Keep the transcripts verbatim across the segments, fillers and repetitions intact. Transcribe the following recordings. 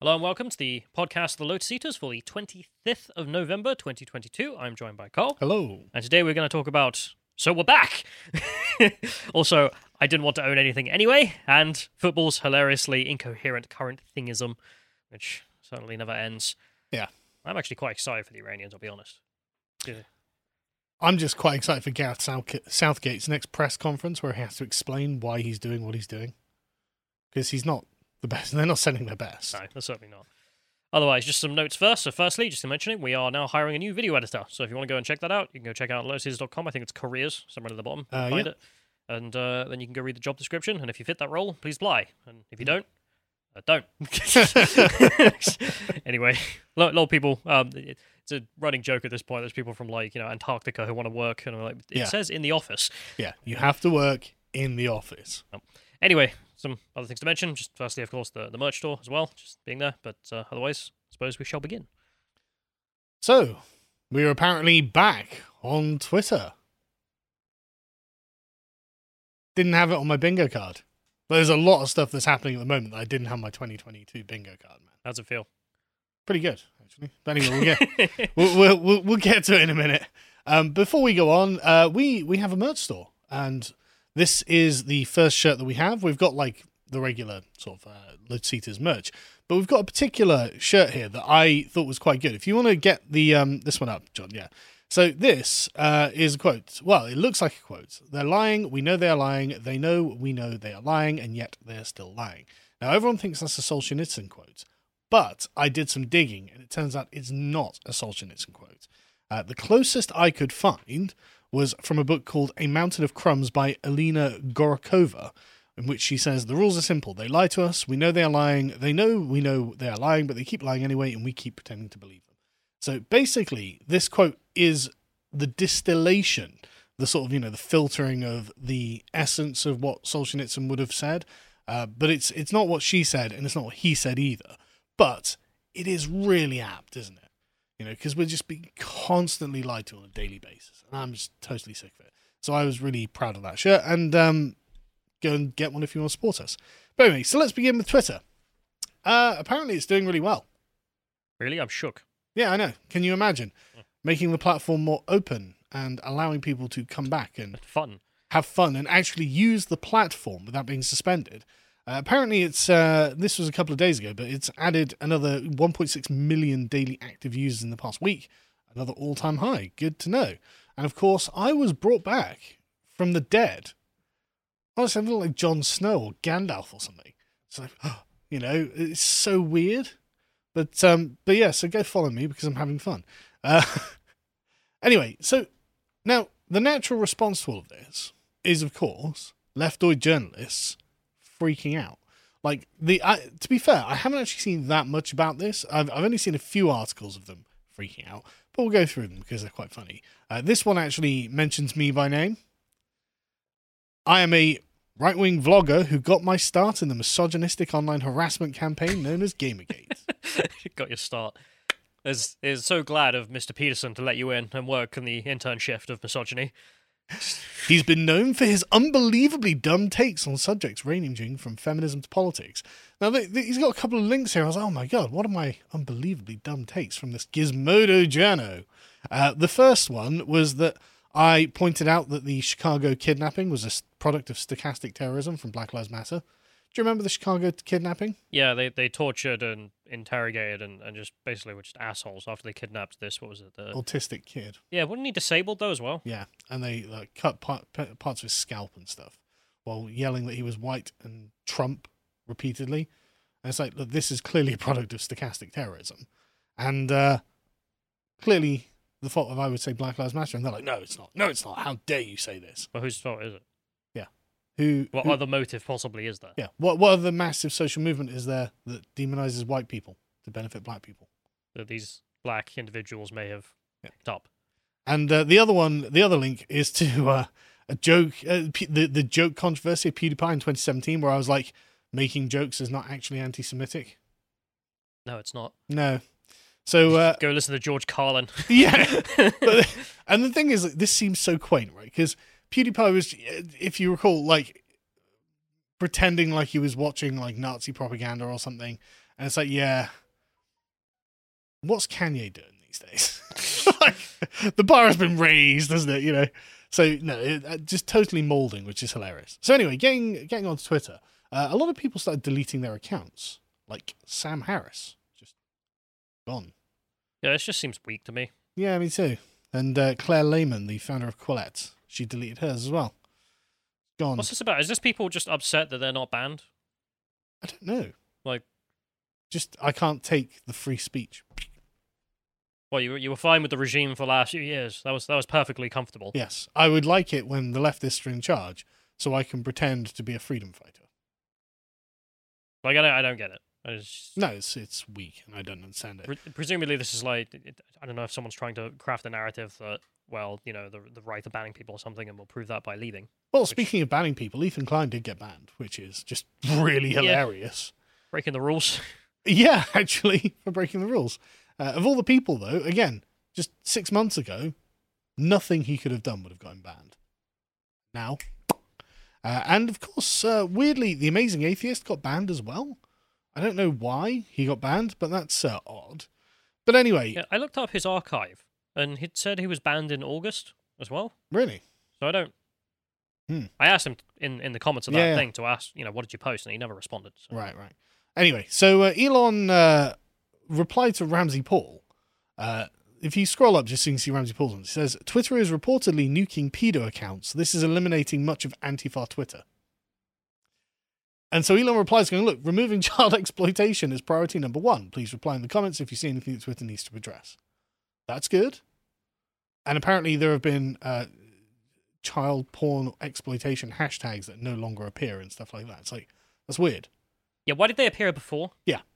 Hello and welcome to the podcast of the Lotus Eaters for the twenty-fifth of November, twenty twenty-two. I'm joined by Carl. Hello. And today we're going to talk about... So we're back! Also, I didn't want to own anything anyway, and football's hilariously incoherent current thingism, which certainly never ends. Yeah. I'm actually quite excited for the Iranians, I'll be honest. Yeah. I'm just quite excited for Gareth Southgate's next press conference where he has to explain why he's doing what he's doing. Because he's not the best, and they're not sending their best. No, they're certainly not. Otherwise, just some notes first. So firstly, just to mention it, we are now hiring a new video editor. So if you want to go and check that out, you can go check out lotus eaters dot com. I think it's careers, somewhere at the bottom. You Uh, can find yeah. it. And uh, then you can go read the job description. And if you fit that role, please apply. And if you don't, uh, don't. Anyway, a lot, a lot of people, um, it, it's a running joke at this point. There's people from like, you know, Antarctica who want to work. And I'm like, it Yeah. says in the office. Yeah, you have to work in the office. Anyway, some other things to mention. Just firstly, of course, the, the merch store as well, just being there. But uh, otherwise, I suppose we shall begin. So, we're apparently back on Twitter. Didn't have it on my bingo card. But there's a lot of stuff that's happening at the moment that I didn't have my twenty twenty-two bingo card, man. How's it feel? Pretty good, actually. But anyway, we'll get, we'll, we'll, we'll, we'll get to it in a minute. Um, before we go on, uh, we, we have a merch store. And this is the first shirt that we have. We've got like the regular sort of uh, Lotus Eaters merch. But we've got a particular shirt here that I thought was quite good. If you want to get the um, this one up, John, yeah. So this uh, is a quote. Well, it looks like a quote. They're lying. We know they are lying. They know we know they are lying, and yet they're still lying. Now, everyone thinks that's a Solzhenitsyn quote, but I did some digging, and it turns out it's not a Solzhenitsyn quote. Uh, the closest I could find was from a book called A Mountain of Crumbs by Elena Gorokova, in which she says, the rules are simple. They lie to us. We know they are lying. They know we know they are lying, but they keep lying anyway, and we keep pretending to believe them. So basically, this quote is the distillation, the sort of, you know, the filtering of the essence of what Solzhenitsyn would have said. Uh, but it's it's not what she said, and it's not what he said either. But it is really apt, isn't it? You know, because we're just being constantly lied to on a daily basis. And I'm just totally sick of it. So I was really proud of that shirt. And um, go and get one if you want to support us. But anyway, so let's begin with Twitter. Uh, apparently it's doing really well. Really? I'm shook. Yeah, I know. Can you imagine? Making the platform more open and allowing people to come back and Fun. have fun and actually use the platform without being suspended. Uh, apparently, it's uh, this was a couple of days ago, but it's added another one point six million daily active users in the past week. Another all-time high. Good to know. And of course, I was brought back from the dead. Honestly, I feel like Jon Snow or Gandalf or something. It's like, you know, it's so weird. But um, but yeah, so go follow me because I'm having fun. Uh, anyway, so now the natural response to all of this is, of course, leftoid journalists freaking out. Like the I, to be fair, I haven't actually seen that much about this. I've I've only seen a few articles of them freaking out, but we'll go through them because they're quite funny. Uh, this one actually mentions me by name. I am a right-wing vlogger who got my start in the misogynistic online harassment campaign known as Gamergate. Got your start. Is is so glad of Mister Peterson to let you in and work in the intern shift of misogyny. He's been known for his unbelievably dumb takes on subjects ranging from feminism to politics. Now, they, they, he's got a couple of links here. I was like, oh my god, what are my unbelievably dumb takes from this Gizmodo journo? Uh, the first one was that I pointed out that the Chicago kidnapping was a product of stochastic terrorism from Black Lives Matter. Do you remember the Chicago kidnapping? Yeah, they, they tortured and interrogated and, and just basically were just assholes after they kidnapped this, what was it? The... Autistic kid. Yeah, wasn't he disabled though as well? Yeah, and they like cut part, parts of his scalp and stuff while yelling that he was white and Trump repeatedly. And it's like, look, this is clearly a product of stochastic terrorism. And uh, clearly the fault of, I would say, Black Lives Matter. And they're like, no, it's not. No, it's not. How dare you say this? Well, whose fault is it? Who, what who, other motive possibly is there? Yeah. What what other massive social movement is there that demonizes white people to benefit black people? That these black individuals may have Yeah. picked up. And uh, the other one, the other link is to uh, a joke, uh, P- the the joke controversy of PewDiePie in twenty seventeen, where I was like, making jokes is not actually anti-Semitic. No, it's not. No. So uh, go listen to George Carlin. Yeah. But, and the thing is, like, this seems so quaint, right? Because PewDiePie was, if you recall, like pretending like he was watching like Nazi propaganda or something, And it's like, yeah, what's Kanye doing these days? Like, the bar has been raised, hasn't it? You know, so no, it, just totally molding, which is hilarious. So anyway, getting getting onto Twitter, uh, a lot of people started deleting their accounts, like Sam Harris, just gone. Yeah, it just seems weak to me. Yeah, me too. And uh, Claire Lehman, the founder of Quillette, she deleted hers as well. Gone. What's this about? Is this people just upset that they're not banned? I don't know. Like, just I can't take the free speech. well, you you were fine with the regime for the last few years. That was that was perfectly comfortable. Yes, I would like it when the leftists are in charge, so I can pretend to be a freedom fighter. Like, I don't, I don't get it. I just, No, it's it's weak, and I don't understand it. pre- presumably, this is like it, I don't know if someone's trying to craft a narrative that, well, you know, the the right of banning people or something, and we'll prove that by leaving. Well, which, speaking of banning people, Ethan Klein did get banned, which is just really Yeah. hilarious. breaking the rules. Yeah, actually, for breaking the rules. Uh, of all the people, though, again, just six months ago, nothing he could have done would have gotten banned. Now. Uh, and, of course, uh, weirdly, The Amazing Atheist got banned as well. I don't know why he got banned, but that's uh, odd. But anyway. Yeah, I looked up his archive, and he said he was banned in August as well. Really? So I don't... Hmm. I asked him in, in the comments of that Yeah, yeah. thing to ask, you know, what did you post? And he never responded. So. Right, right. Anyway, so uh, Elon uh, replied to Ramsey Paul. Uh, if you scroll up just so you can see Ramsey Paul's one, it says, Twitter is reportedly nuking pedo accounts. This is eliminating much of Antifa Twitter. And so Elon replies going, look, removing child exploitation is priority number one. Please reply in the comments if you see anything that Twitter needs to address. That's good. And apparently there have been uh, child porn exploitation hashtags that no longer appear and stuff like that. It's like, that's weird. Yeah, why did they appear before?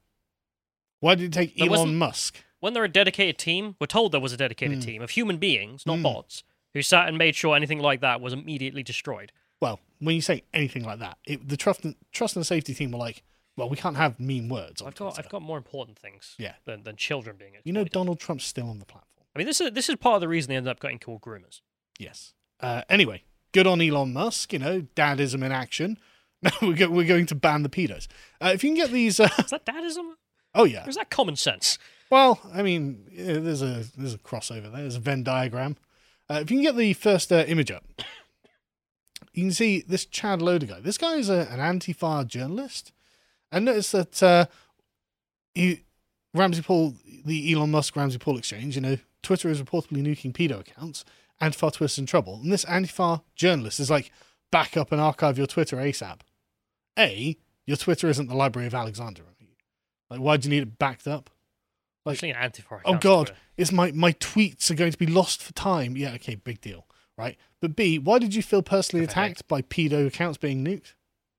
Why did it take There Elon wasn't- Musk? When they're a dedicated team, we're told there was a dedicated Mm. team of human beings, not Mm. bots, who sat and made sure anything like that was immediately destroyed. Well, when you say anything like that, it, the trust and, trust and safety team were like, well, we can't have mean words. On I've got Twitter. I've got more important things Yeah. than, than children being exploited. You know, Donald Trump's still on the platform. I mean, this is this is part of the reason they ended up getting called groomers. Yes. Uh, anyway, good on Elon Musk. You know, dadism in action. No, we're, go- we're going to ban the pedos. Uh, if you can get these. Uh, Is that dadism? oh yeah. Or is that common sense? Well, I mean, yeah, there's a there's a crossover there. There's a Venn diagram. Uh, if you can get the first uh, image up, you can see this Chad Loader guy. This guy is a, an Antifa journalist, and notice that uh, he Ramsey Paul, the Elon Musk Ramsey Paul exchange. You know, Twitter is reportedly nuking pedo accounts. Antifa Twitter's in trouble, and this Antifa journalist is like, back up and archive your Twitter ASAP. A, your Twitter isn't the Library of Alexandria. Like, why do you need it backed up? Like, Actually, an Antifa oh account, God, Twitter. is my, my tweets are going to be lost for time. Yeah, okay, big deal, right? But B, why did you feel personally Perfect. attacked by pedo accounts being nuked?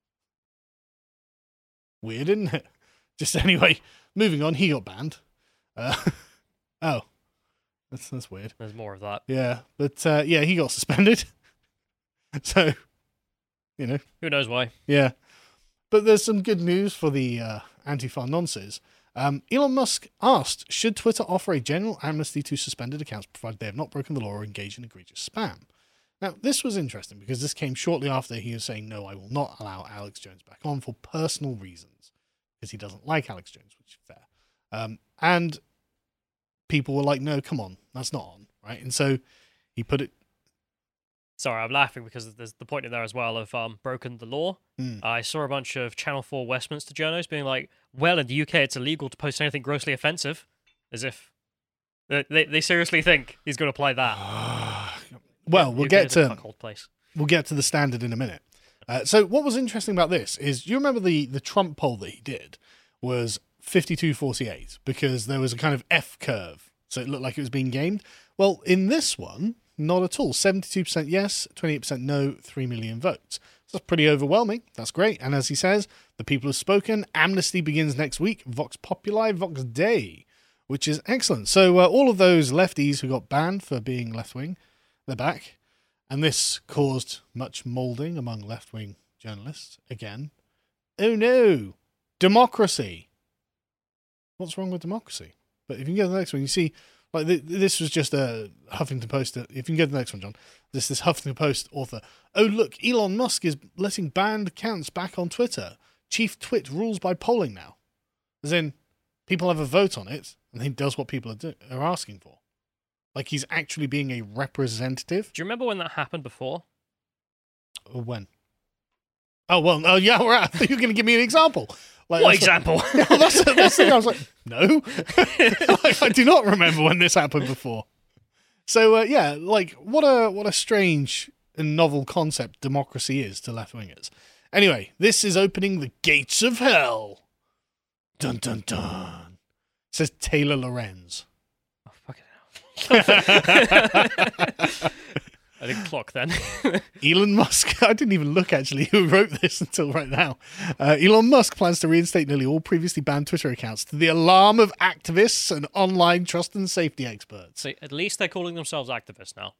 Weird, isn't it? Just anyway, moving on, he got banned. Uh, oh, that's that's weird. There's more of that. Yeah, but uh, yeah, he got suspended. So, you know, Who knows why? yeah. But there's some good news for the uh, Antifa nonces. Um, Elon Musk asked, should Twitter offer a general amnesty to suspended accounts provided they have not broken the law or engaged in egregious spam? Now, this was interesting because this came shortly after he was saying, no, I will not allow Alex Jones back on for personal reasons, because he doesn't like Alex Jones, which is fair. Um, and people were like, no, come on, that's not on, right? And so he put it... Sorry, I'm laughing because there's the point in there as well of um, broken the law. Mm. I saw a bunch of Channel four Westminster journalists being like, well, in the U K it's illegal to post anything grossly offensive. As if they, they, they seriously think he's going to apply that. Well, we'll U K get is a to cuckold place. we'll get to the standard in a minute. Uh, so what was interesting about this is, you remember the, the Trump poll that he did was fifty-two forty-eight because there was a kind of F curve. So it looked like it was being gamed. Well, in this one, not at all. seventy-two percent yes, twenty-eight percent no, three million votes. So that's pretty overwhelming. That's great. And as he says, the people have spoken. Amnesty begins next week. Vox Populi, Vox Dei, which is excellent. So uh, all of those lefties who got banned for being left-wing, they're back. And this caused much moulding among left-wing journalists. Again, oh no, democracy. What's wrong with democracy? But if you can go to the next one, you see, like th- this was just a Huffington Post. If you can go to the next one, John, this this Huffington Post author. Oh look, Elon Musk is letting banned accounts back on Twitter. Chief twit rules by polling now. As in, people have a vote on it, and he does what people are, do- are asking for. Like, he's actually being a representative. Do you remember when that happened before? Or when? Oh, well, oh, yeah, right. I thought you were going to give me an example. Like, What that's example? What, yeah, that's, that's the thing. I was like, no. Like, I do not remember when this happened before. So, uh, yeah, like, what a what a strange and novel concept democracy is to left-wingers. Anyway, this is opening the gates of hell. Dun, dun, dun. Says Taylor Lorenz. Oh, fucking hell. I didn't clock then. Elon Musk, I didn't even look actually who wrote this until right now. Uh, Elon Musk plans to reinstate nearly all previously banned Twitter accounts to the alarm of activists and online trust and safety experts. See, at least they're calling themselves activists now.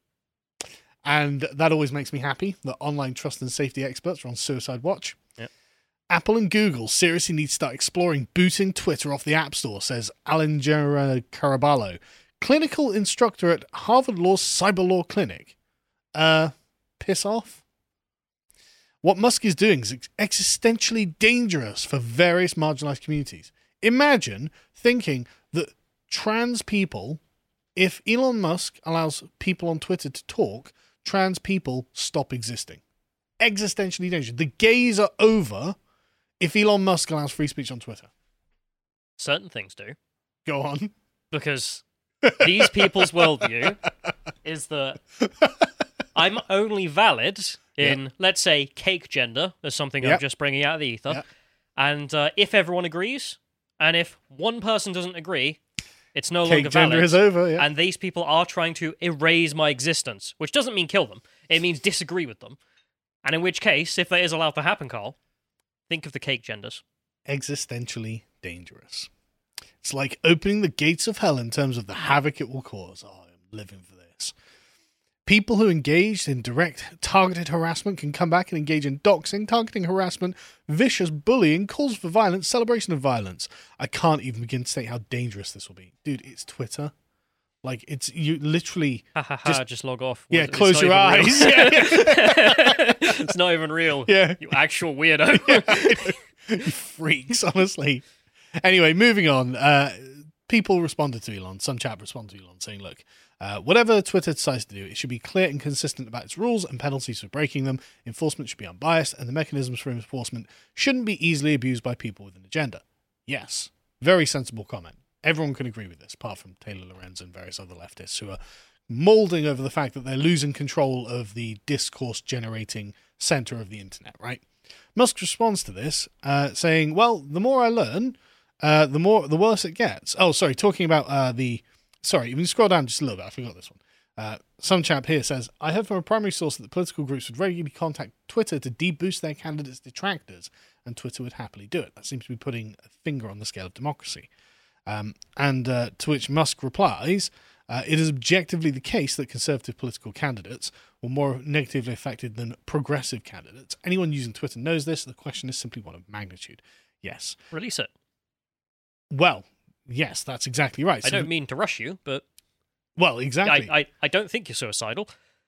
And that always makes me happy that online trust and safety experts are on suicide watch. Yep. Apple and Google seriously need to start exploring booting Twitter off the App Store, says Alejandra Caraballo, clinical instructor at Harvard Law's Cyber Law Clinic. Uh, piss off. What Musk is doing is existentially dangerous for various marginalized communities. Imagine thinking that trans people, if Elon Musk allows people on Twitter to talk, trans people stop existing. Existentially dangerous. The gays are over if Elon Musk allows free speech on Twitter. Certain things do. Go on. Because these people's worldview is that I'm only valid in, yep. let's say, cake gender. There's something yep. I'm just bringing out of the ether. Yep. And uh, if everyone agrees, and if one person doesn't agree, it's no cake longer valid. Gender is over, yeah. And these people are trying to erase my existence, which doesn't mean kill them. It means disagree with them. And in which case, if that is allowed to happen, Carl, think of the cake genders. Existentially dangerous. It's like opening the gates of hell in terms of the havoc it will cause. Oh, I'm living for this. People who engaged in direct targeted harassment can come back and engage in doxing, targeting harassment, vicious bullying, calls for violence, celebration of violence. I can't even begin to state how dangerous this will be. Dude, it's Twitter. Like, it's you literally... Ha ha ha, just, just log off. Yeah, it's close your eyes. Yeah. It's not even real. Yeah. You actual weirdo. Yeah. You freaks, honestly. Anyway, moving on. Uh, people responded to Elon. Some chap responded to Elon saying, look, uh, whatever Twitter decides to do, it should be clear and consistent about its rules and penalties for breaking them. Enforcement should be unbiased, and the mechanisms for enforcement shouldn't be easily abused by people with an agenda. Yes. Very sensible comment. Everyone can agree with this, apart from Taylor Lorenz and various other leftists who are molding over the fact that they're losing control of the discourse-generating center of the internet, right? Musk responds to this, uh, saying, well, the more I learn, uh, the more the worse it gets. Oh, sorry, talking about uh, the... Sorry, if you scroll down just a little bit, I forgot this one. Uh, some chap here says, I heard from a primary source that the political groups would regularly contact Twitter to deboost their candidates' detractors, and Twitter would happily do it. That seems to be putting a finger on the scale of democracy. Um, and uh, to which Musk replies, uh, it is objectively the case that conservative political candidates were more negatively affected than progressive candidates. Anyone using Twitter knows this. The question is simply one of magnitude. Yes. Release it. Well, yes, that's exactly right. I So don't the- mean to rush you, but Well, exactly. I, I, I don't think you're suicidal.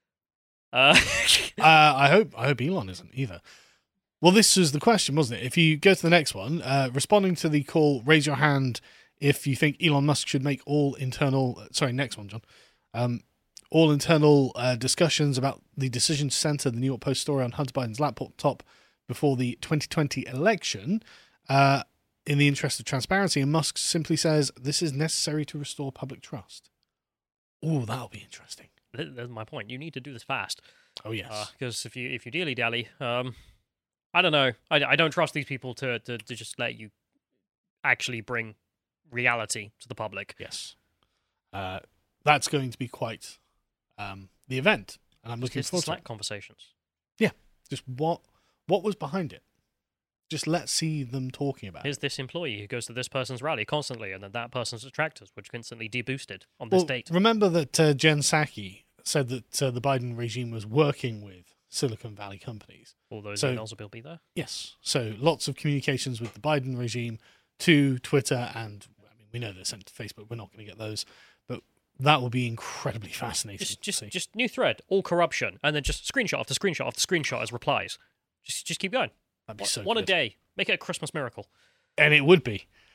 Uh, uh, I hope I hope Elon isn't either. Well, this was the question, wasn't it? If you go to the next one, uh, responding to the call, raise your hand if you think Elon Musk should make all internal... Sorry, next one, John. Um, all internal uh, discussions about the decision to center the New York Post story on Hunter Biden's laptop before the twenty twenty election uh, in the interest of transparency. And Musk simply says, this is necessary to restore public trust. Oh, that'll be interesting. That's my point. You need to do this fast. Oh, yes. Because uh, if you if you dilly dally, um, I don't know. I, I don't trust these people to, to to just let you actually bring reality to the public. Yes. Uh, that's going to be quite um, the event, and I'm looking it's forward the Slack to it. conversations. Yeah. Just what what was behind it? Just let's see them talking about Here's it. this employee who goes to this person's rally constantly, and then that person's detractors, which instantly deboosted on this Well, date. remember that uh, Jen Psaki said that uh, the Biden regime was working with Silicon Valley companies. All those so- emails will be there. Yes. So lots of communications with the Biden regime to Twitter, and I mean, we know they're sent to Facebook. We're not going to get those, but that will be incredibly fascinating. Just, to just, see. just new thread, all corruption, and then just screenshot after screenshot after screenshot as replies. Just, just keep going. That'd be One, so one a good. day. Make it a Christmas miracle. And it would be.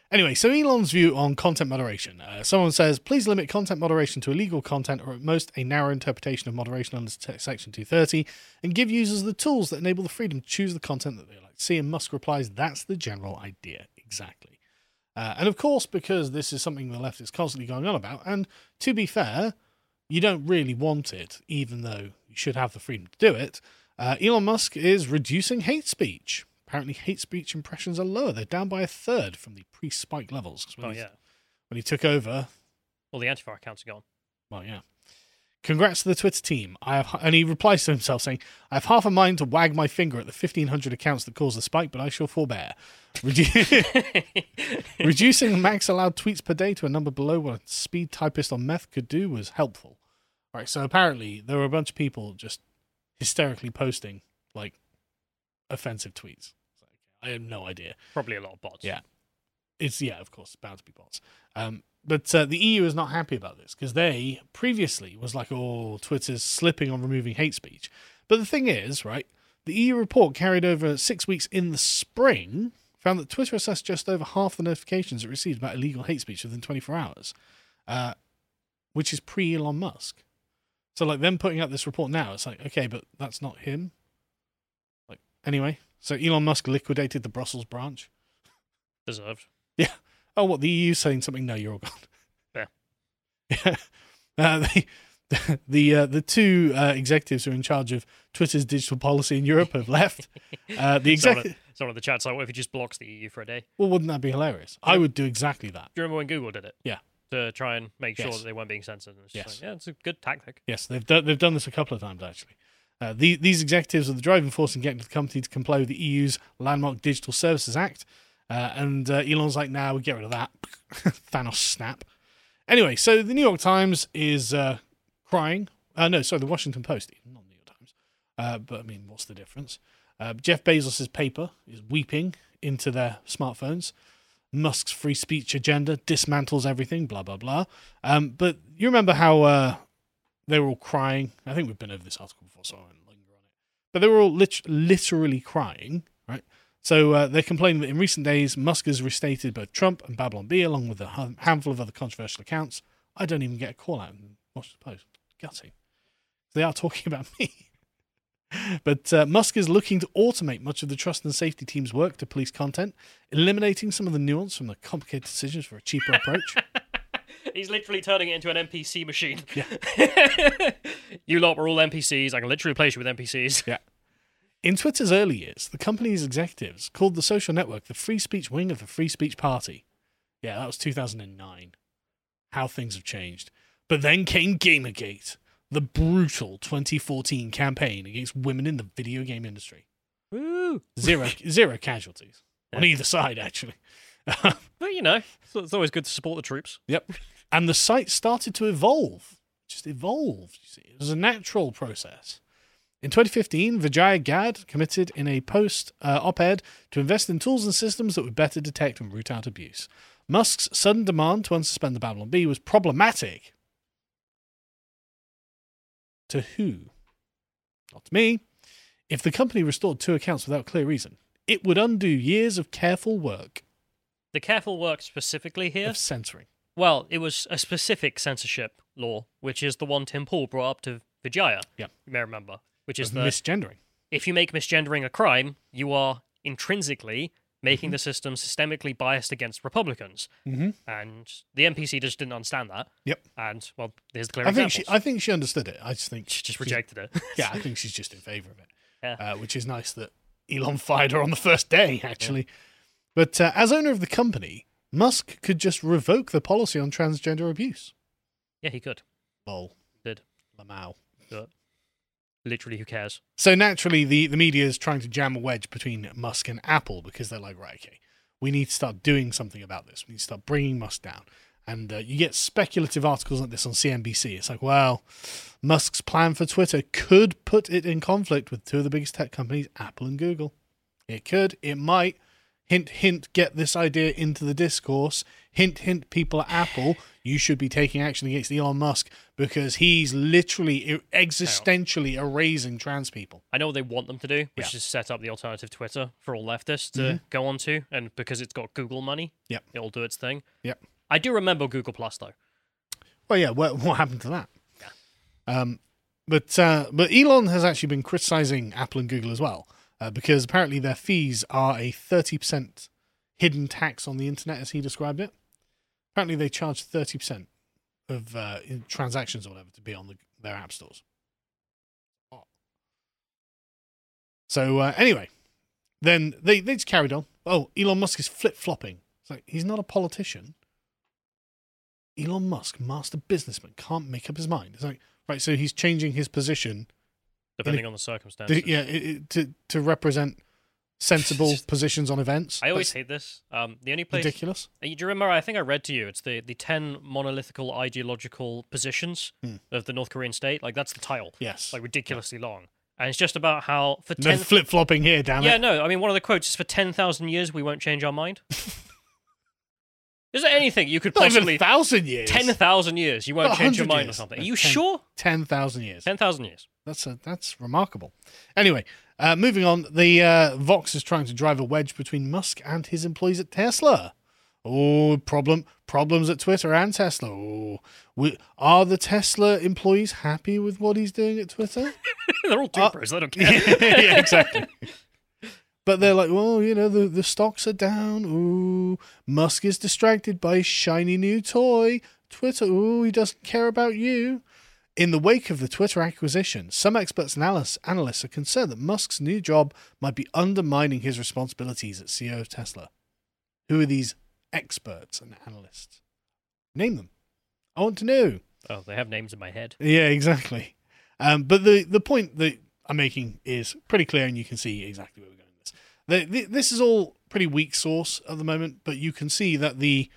Anyway, so Elon's view on content moderation. Uh, someone says, please limit content moderation to illegal content or at most a narrow interpretation of moderation under Section two thirty and give users the tools that enable the freedom to choose the content that they like to see. And Musk replies, that's the general idea. Exactly. Uh, and of course, because this is something the left is constantly going on about, and to be fair, you don't really want it, even though you should have the freedom to do it, uh, Elon Musk is reducing hate speech. Apparently, hate speech impressions are lower. They're down by a third from the pre-spike levels. Oh, yeah. When he took over... All the antivirus accounts are gone. Well, yeah. Congrats to the Twitter team. I have, and he replies to himself saying, I have half a mind to wag my finger at the fifteen hundred accounts that caused the spike, but I shall forbear. Redu- Reducing the max allowed tweets per day to a number below what a speed typist on meth could do was helpful. All right, so apparently there were a bunch of people just hysterically posting, like, offensive tweets. I have no idea. Probably a lot of bots. Yeah. It's, yeah, of course, bound to be bots. Um, but uh, the E U is not happy about this because they previously was like, oh, Twitter's slipping on removing hate speech. But the thing is, right, the E U report carried over six weeks in the spring found that Twitter assessed just over half the notifications it received about illegal hate speech within twenty-four hours, uh, which is pre-Elon Musk. So, like, them putting out this report now, it's like, okay, but that's not him. Like, anyway, so Elon Musk liquidated the Brussels branch. Deserved. Yeah. Oh, what, the E U saying something? No, you're all gone. Yeah. Yeah. Uh, the the uh, the two uh, executives who are in charge of Twitter's digital policy in Europe have left. Uh, the executive. Someone in the chat's like, what if he just blocks the E U for a day? Well, wouldn't that be hilarious? Yeah. I would do exactly that. Do you remember when Google did it? Yeah. To try and make sure yes. that they weren't being censored. And it's yes. Like, yeah, it's a good tactic. Yes, they've done they've done this a couple of times actually. Uh, the, these executives are the driving force in getting the company to comply with the E U's Landmark Digital Services Act. Uh, and uh, Elon's like, nah, we'll get rid of that. Thanos snap. Anyway, so the New York Times is uh, crying. Uh, no, sorry, the Washington Post, even, not the New York Times. Uh, but, I mean, what's the difference? Uh, Jeff Bezos' paper is weeping into their smartphones. Musk's free speech agenda dismantles everything, blah, blah, blah. Um, but you remember how uh, they were all crying? I think we've been over this article before, so I won't linger on it. But they were all lit- literally crying, right? So uh, they're complaining that in recent days, Musk has restated both Trump and Babylon Bee, along with a handful of other controversial accounts. I don't even get a call out in Washington Post. Gutting. They are talking about me. But uh, Musk is looking to automate much of the trust and safety team's work to police content, eliminating some of the nuance from the complicated decisions for a cheaper approach. He's literally turning it into an N P C machine. Yeah. You lot were all N P Cs. I can literally replace you with N P Cs. Yeah. In Twitter's early years, the company's executives called the social network the free speech wing of the free speech party. Yeah, that was two thousand nine. How things have changed. But then came Gamergate, the brutal twenty fourteen campaign against women in the video game industry. Woo! Zero, zero casualties on either side, actually. But, you know, it's always good to support the troops. Yep. And the site started to evolve. Just evolved, you see. It was a natural process. In twenty fifteen, Vijay Gad committed in a post uh, op-ed to invest in tools and systems that would better detect and root out abuse. Musk's sudden demand to unsuspend the Babylon Bee was problematic. To who? Not to me. If the company restored two accounts without clear reason, it would undo years of careful work. The careful work specifically here? Of censoring. Well, it was a specific censorship law, which is the one Tim Pool brought up to Vijaya. Yeah. You may remember. Which is of the misgendering. If you make misgendering a crime, you are intrinsically making mm-hmm. the system systemically biased against Republicans. Mm-hmm. And the N P C just didn't understand that. Yep. And, well, there's the clear I think examples. she, I think she understood it. I just think... She just rejected it. Yeah, I think she's just in favour of it. Yeah. Uh, which is nice that Elon fired her on the first day, actually. Yeah. But uh, as owner of the company, Musk could just revoke the policy on transgender abuse. Yeah, he could. Lol. Did. Lamau. But literally, who cares? So naturally, the, the media is trying to jam a wedge between Musk and Apple because they're like, right, okay, we need to start doing something about this. We need to start bringing Musk down. And uh, you get speculative articles like this on C N B C. It's like, well, Musk's plan for Twitter could put it in conflict with two of the biggest tech companies, Apple and Google. It could, it might. hint, hint, get this idea into the discourse, hint, hint, people at Apple, you should be taking action against Elon Musk because he's literally existentially erasing trans people. I know what they want them to do, which Yeah. is set up the alternative Twitter for all leftists to Mm-hmm. go onto, and because it's got Google money, Yep. it'll do its thing. Yep. I do remember Google Plus, though. Well, yeah, what, what happened to that? Yeah. Um, but, uh, but Elon has actually been criticizing Apple and Google as well, uh, because apparently their fees are a thirty percent hidden tax on the internet, as he described it. Apparently they charge thirty percent of uh, in transactions or whatever to be on the, their app stores. So uh, anyway, then they, they just carried on. Oh, Elon Musk is flip-flopping. It's like, he's not a politician. Elon Musk, master businessman, can't make up his mind. It's like, right, so he's changing his position. Depending a, on the circumstances. to, yeah, it, it, to, to represent sensible positions on events. I always That's hate this. Um, the only place... ridiculous. Do you remember, I think I read to you, it's the, the ten monolithical ideological positions Hmm. of the North Korean state. Like, that's the title. Yes. Like, ridiculously long. And it's just about how for No ten... flip-flopping here, damn Yeah, it. no, I mean, one of the quotes is for ten thousand years we won't change our mind. Is there anything you could Not even possibly... a thousand years. ten thousand years you won't Not change your one hundred mind or years. something. Are No, you ten. sure? ten thousand years. ten thousand years. That's a, that's remarkable. Anyway, uh, moving on, the uh, Vox is trying to drive a wedge between Musk and his employees at Tesla. Oh, problem problems at Twitter and Tesla. Oh, we, are the Tesla employees happy with what he's doing at Twitter? They're all Uh, dupers. They don't care. Yeah, exactly. But they're like, well, you know, the, the stocks are down. Ooh, Musk is distracted by his shiny new toy. Twitter, ooh, he doesn't care about you. In the wake of the Twitter acquisition, some experts and analysts, analysts are concerned that Musk's new job might be undermining his responsibilities as C E O of Tesla. Who are these experts and analysts? Name them. I want to know. Oh, they have names in my head. Yeah, exactly. Um, but the, the point that I'm making is pretty clear, and you can see exactly where we're going with this. The, the, this is all pretty weak source at the moment, but you can see that the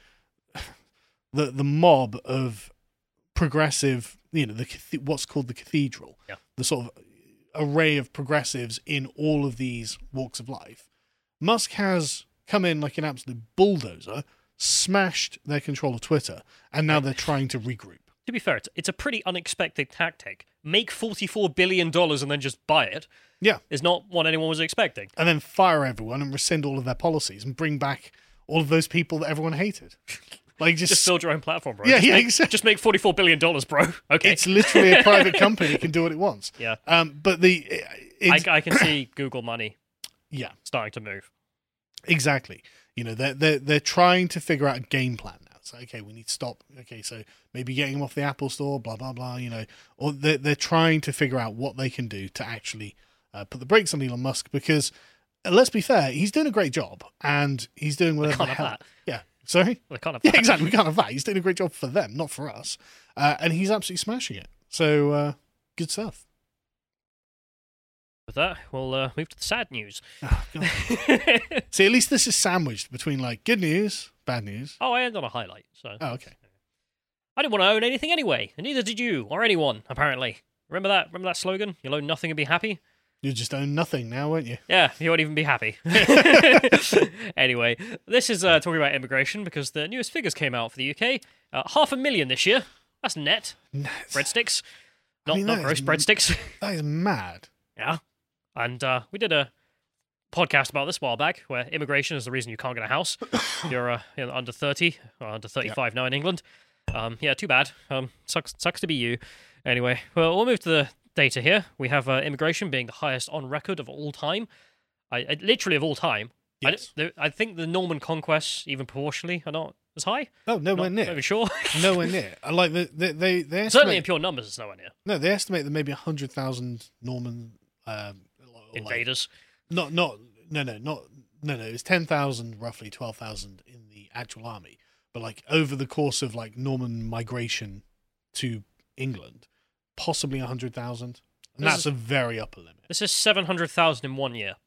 the the mob of progressive, you know, the what's called the cathedral, yeah. the sort of array of progressives in all of these walks of life. Musk has come in like an absolute bulldozer, smashed their control of Twitter, and now they're trying to regroup. To be fair, it's, it's a pretty unexpected tactic. Make forty-four billion dollars and then just buy it. Yeah. Is not what anyone was expecting. And then fire everyone and rescind all of their policies and bring back all of those people that everyone hated. Like just, Just build your own platform, bro. Yeah, just yeah, make, exactly. Just make forty-four billion dollars, bro. Okay. It's literally a private company that can do what it wants. Yeah. Um, but the it's, I, I can see Google money yeah, starting to move. exactly. You know, they're they're they're trying to figure out a game plan now. It's like, okay, we need to stop. Okay, so maybe getting them off the Apple Store, blah blah blah. You know, or they're they're trying to figure out what they can do to actually uh, put the brakes on Elon Musk because uh, let's be fair, he's doing a great job and he's doing whatever the can't have hell. that. Yeah, sorry. Well, kind of Yeah, exactly. We can't have that. He's doing a great job for them, not for us. Uh, and he's absolutely smashing it. So uh, good stuff. With that, we'll uh, move to the sad news. Oh, God. See, at least this is sandwiched between like good news, bad news. Oh, I ended on a highlight, so Oh, okay. I didn't want to own anything anyway, and neither did you or anyone. Apparently, remember that? Remember that slogan? You'll own nothing and be happy. You just own nothing now, won't you? Yeah, you won't even be happy. Anyway, this is uh, talking about immigration because the newest figures came out for the U K. Uh, half a million this year. That's net. No, Breadsticks. Not, mean, not that gross is- breadsticks. that is mad. Yeah. And uh, we did a podcast about this a while back where immigration is the reason you can't get a house. You're uh, you know, under thirty, or under thirty-five now in England. Um, yeah, too bad. Um, sucks, sucks to be you. Anyway, well, we'll move to the data here. We have uh, immigration being the highest on record of all time. I, I Literally of all time. Yes. I, I think the Norman conquests, even proportionally, are not as high. Oh, nowhere Not, near. not even sure. Nowhere near. I like the, they they they estimate, Certainly in pure numbers, it's nowhere near. no, they estimate that maybe a hundred thousand Norman um, like- Invaders. Not not no no not no no. It's ten thousand roughly, twelve thousand in the actual army. But like over the course of like Norman migration to England, possibly a hundred thousand, and This that's is- a very upper limit. This is seven hundred thousand in one year.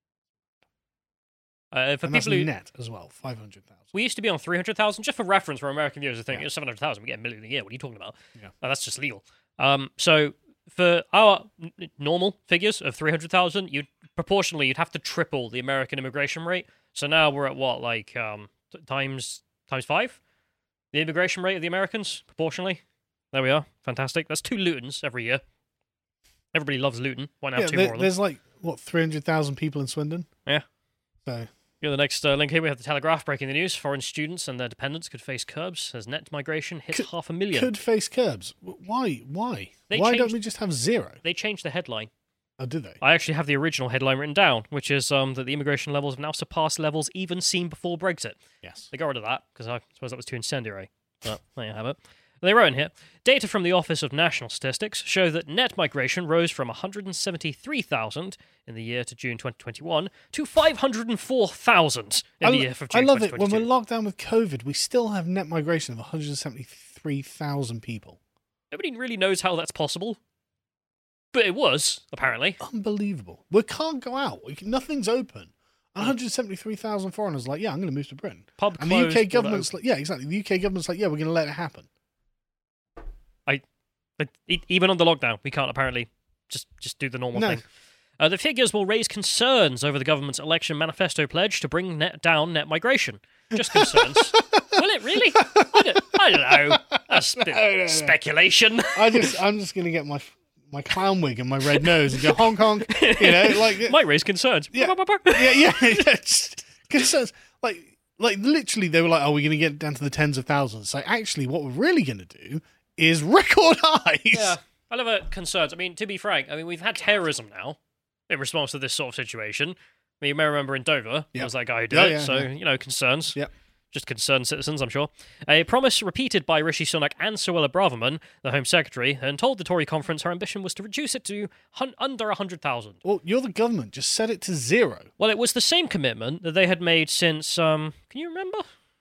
Uh, for And that's people who net as well, five hundred thousand. we used to be on three hundred thousand, just for reference for American viewers, I think Yeah. it was seven hundred thousand. We get a million a year. What are you talking about? Yeah. Uh, that's just legal. Um, so for our n- normal figures of three hundred thousand, you'd proportionally you'd have to triple the American immigration rate So now we're at what, like um t- times times five, the immigration rate of the Americans proportionally. There we are. Fantastic. That's two Lutons every year. Everybody loves Luton. Why not have Yeah, two there, more of them? there's like what three hundred thousand people in Swindon. Yeah. So Yeah, the next uh, link here we have the Telegraph breaking the news: foreign students and their dependents could face curbs as net migration hits Could- half a million. could face curbs. Why? Why? They Why don't changed- we just have zero? They changed the headline. Oh, did they? I actually have the original headline written down, which is um, that the immigration levels have now surpassed levels even seen before Brexit. Yes. They got rid of that because I suppose that was too incendiary. But there you have it. They wrote in here, data from the Office of National Statistics show that net migration rose from one hundred seventy-three thousand in the year to June twenty twenty-one to five hundred four thousand in I, the lo- year for June I love it. When twenty twenty-two. we're locked down with COVID, we still have net migration of one hundred seventy-three thousand people. Nobody really knows how that's possible. But it was, apparently. Unbelievable. We can't go out. We can, nothing's open. one hundred seventy-three thousand foreigners are like, yeah, I'm going to move to Britain. Pub And the U K closed, government's like, yeah, exactly. The U K government's like, yeah, we're going to let it happen. But e- even on the lockdown, we can't apparently just, just do the normal No. thing. Uh, the figures will raise concerns over the government's election manifesto pledge to bring net down net migration. Just concerns. Will it really? I don't, I don't know. That's No, no, no. speculation. I just, I'm just going to get my my clown wig and my red nose and go honk honk. You know, like Might raise concerns. Yeah. yeah, yeah, yeah. just concerns. Like, like literally, they were like, "Oh, we're going to get down to the tens of thousands." Like, actually, what we're really going to do is record highs. Yeah, I love it. Concerns. I mean, to be frank, I mean, we've had terrorism now in response to this sort of situation. I mean, you may remember in Dover, there Yep. was that guy who did Oh, it. yeah, so, yeah. you know, concerns. Yep. Just concerned citizens, I'm sure. A promise repeated by Rishi Sunak and Suella Braverman, the Home Secretary, and told the Tory conference her ambition was to reduce it to hun- under one hundred thousand. Well, you're the government. Just set it to zero. Well, it was the same commitment that they had made since, um, can you remember?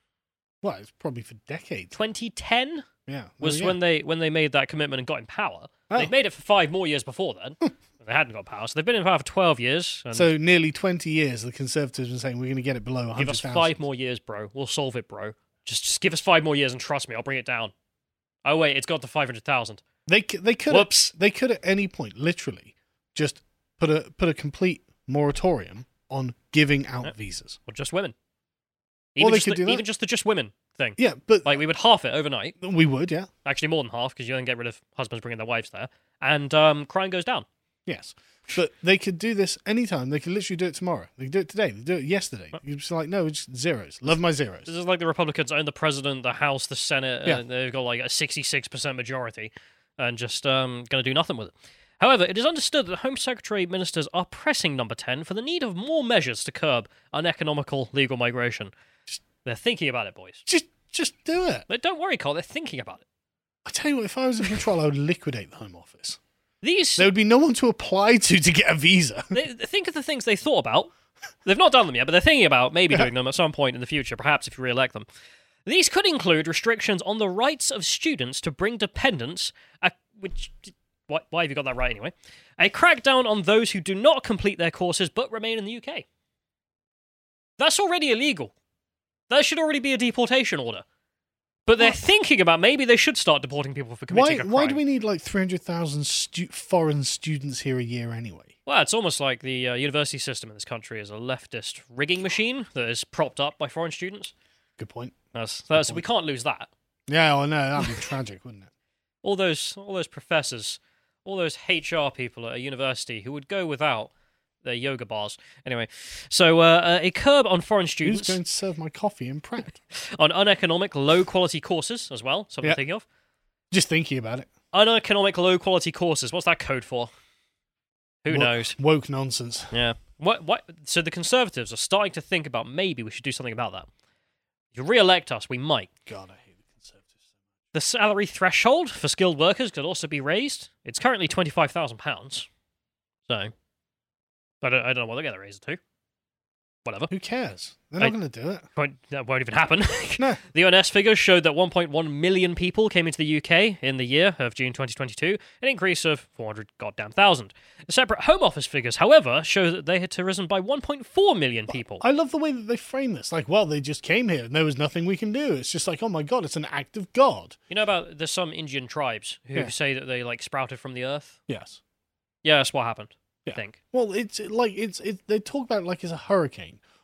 Well, it's probably for decades. twenty ten Yeah, was well, yeah. when they when they made that commitment and got in power. Oh. They'd made it for five more years before then. They hadn't got power, so they've been in power for twelve years. And So nearly twenty years, the Conservatives have been saying we're going to get it below one give hundred us thousand. five more years, bro. We'll solve it, bro. Just, just give us five more years and trust me, I'll bring it down. Oh wait, it's got to five hundred thousand. They c- they could Whoops. they could at any point literally just put a put a complete moratorium on giving out Yeah. visas. Or just women. Well, Even, they just could the, do that. even just the just women thing. Yeah, but Like, we would half it overnight. we would, yeah, Actually, more than half, because you then get rid of husbands bringing their wives there. And um, crime goes down. yes. But they could do this anytime. They could literally do it tomorrow. They could do it today. They could do it yesterday. You're just like, no, it's zeros. Love my zeros. This is like the Republicans own the president, the House, the Senate, Yeah. and they've got like a sixty-six percent majority and just um, going to do nothing with it. However, it is understood that Home Secretary ministers are pressing number ten for the need of more measures to curb uneconomical legal migration. They're thinking about it, boys. Just just do it. But don't worry, Carl, they're thinking about it. I tell you what, if I was in control, I would liquidate the Home Office. These, There would be no one to apply to to get a visa. they, think of the things they thought about. They've not done them yet, but they're thinking about maybe Yeah. doing them at some point in the future, perhaps if you re-elect them. These could include restrictions on the rights of students to bring dependents, a, which why, why have you got that right anyway? A crackdown on those who do not complete their courses but remain in the U K. That's already illegal. That should already be a deportation order. But they're What? thinking about maybe they should start deporting people for Why committing a crime. why do we need like three hundred thousand stu- foreign students here a year anyway? Well, it's almost like the uh, university system in this country is a leftist rigging machine that is propped up by foreign students. Good point. That's, that's, we can't lose that. Yeah, well, no, that'd be tragic, wouldn't it? All those, all those professors, all those H R people at a university who would go without their yoga bars. Anyway, so uh, uh, a curb on foreign Who's students, going to serve my coffee in Pratt? on uneconomic, low-quality courses as well. Something Yeah. I'm thinking of. Just thinking about it. Uneconomic, low-quality courses. What's that code for? Who Wo- knows? Woke nonsense. Yeah. What? What? So the Conservatives are starting to think about maybe we should do something about that. If you re-elect us, we might. God, I hate the Conservatives so much. The salary threshold for skilled workers could also be raised. It's currently twenty-five thousand pounds. So, I don't, I don't know what they're going to raise it to. Whatever. Who cares? They're I- not going to do it. Won't, that won't even happen. No. The O N S figures showed that one point one million people came into the U K in the year of June twenty twenty-two, an increase of four hundred goddamn thousand. The separate Home Office figures, however, show that they had to risen by one point four million people. I love the way that they frame this. Like, well, they just came here and there was nothing we can do. It's just like, oh my God, it's an act of God. You know about there's some Indian tribes who Yeah. say that they like sprouted from the earth? Yes. Yeah, that's what happened. Yeah. I think. Well, it's like, it's it, they talk about it like it's a hurricane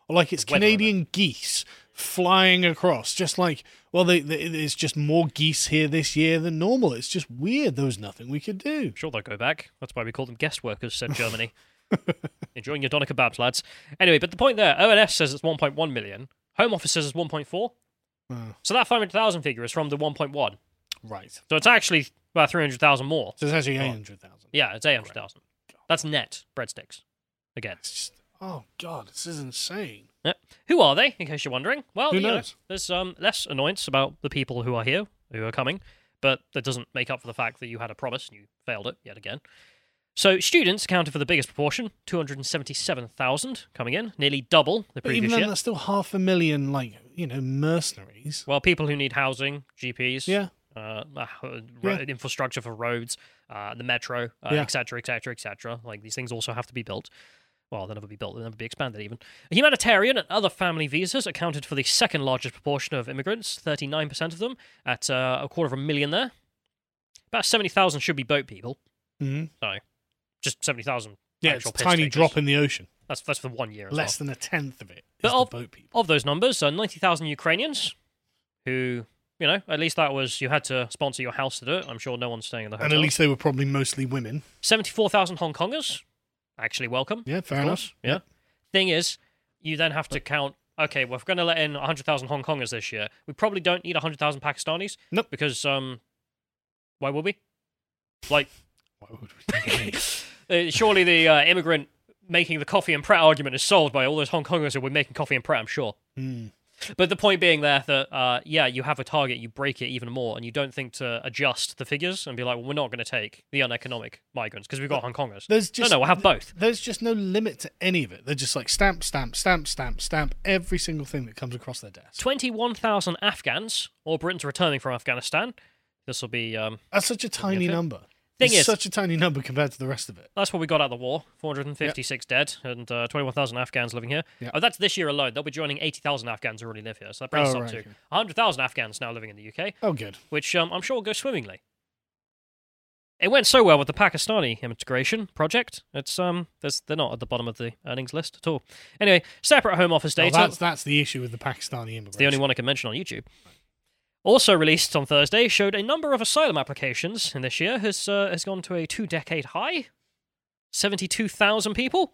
or like it's Weather Canadian geese flying across. Just like, well, they, they, there's just more geese here this year than normal. It's just weird. There was nothing we could do. Sure, they'll go back. That's why we call them guest workers, said Germany. Enjoying your doner kebabs, lads. Anyway, but the point there, O N S says it's one point one million. Home Office says it's one point four. Oh. So that five hundred thousand figure is from the one point one. Right. So it's actually about three hundred thousand more. So it's actually eight hundred thousand. Yeah, it's eight hundred thousand. That's net breadsticks. Again. It's just, oh, God, this is insane. Yeah. Who are they, in case you're wondering? Well, Who you know, knows? there's um, less annoyance about the people who are here, who are coming, but that doesn't make up for the fact that you had a promise and you failed it yet again. So students accounted for the biggest proportion, two hundred seventy-seven thousand coming in, nearly double the But previous even then, year. that's still half a million, like, you know, mercenaries. Well, people who need housing, G Ps, Yeah. uh, uh, ro- Yeah. infrastructure for roads, uh, the metro, uh, Yeah. et cetera, et cetera, et cetera. Like, these things also have to be built. Well, they'll never be built, they'll never be expanded even. Humanitarian and other family visas accounted for the second largest proportion of immigrants, thirty-nine percent of them, at uh, a quarter of a million there. About seventy thousand should be boat people. Mm-hmm. So, just seventy thousand. Yeah, it's a tiny drop in the ocean. That's, that's for one year as Less well. than a tenth of it is But the of- boat people. Of those numbers, uh, ninety thousand Ukrainians, who, you know, at least that was, you had to sponsor your house to do it. I'm sure no one's staying in the hotel. And at least they were probably mostly women. seventy-four thousand Hong Kongers, actually welcome. Yeah, fair of enough. course. Yeah. Thing is, you then have to count, okay, well, if we're going to let in one hundred thousand Hong Kongers this year, we probably don't need one hundred thousand Pakistanis. Nope. Because, um, why would we? Like, Why would we think of uh, surely the uh, immigrant making the coffee and Pret argument is solved by all those Hong Kongers who were making coffee and Pret, I'm sure. Hmm. But the point being there that, uh, yeah, you have a target, you break it even more, and you don't think to adjust the figures and be like, well, we're not going to take the uneconomic migrants because we've got Hong Kongers. There's just, no, no, we'll have both. There's just no limit to any of it. They're just like stamp, stamp, stamp, stamp, stamp, every single thing that comes across their desk. twenty-one thousand Afghans, or Britons returning from Afghanistan. This will be... Um, That's such a tiny Okay. number. Thing it's is- such a tiny number compared to the rest of it. That's what we got out of the war. four hundred fifty-six dead and uh, twenty-one thousand Afghans living here. Yeah. Oh, that's this year alone. They'll be joining eighty thousand Afghans who already live here. So that brings Oh, us up right, to okay. one hundred thousand Afghans now living in the U K, Oh, good. which um, I'm sure will go swimmingly. It went so well with the Pakistani integration project. It's um, there's, they're not at the bottom of the earnings list at all. Anyway, separate Home Office Well, data. that's that's the issue with the Pakistani immigration. It's the only one I can mention on YouTube. Also released on Thursday, showed a number of asylum applications in this year has uh, has gone to a two-decade high. seventy-two thousand people.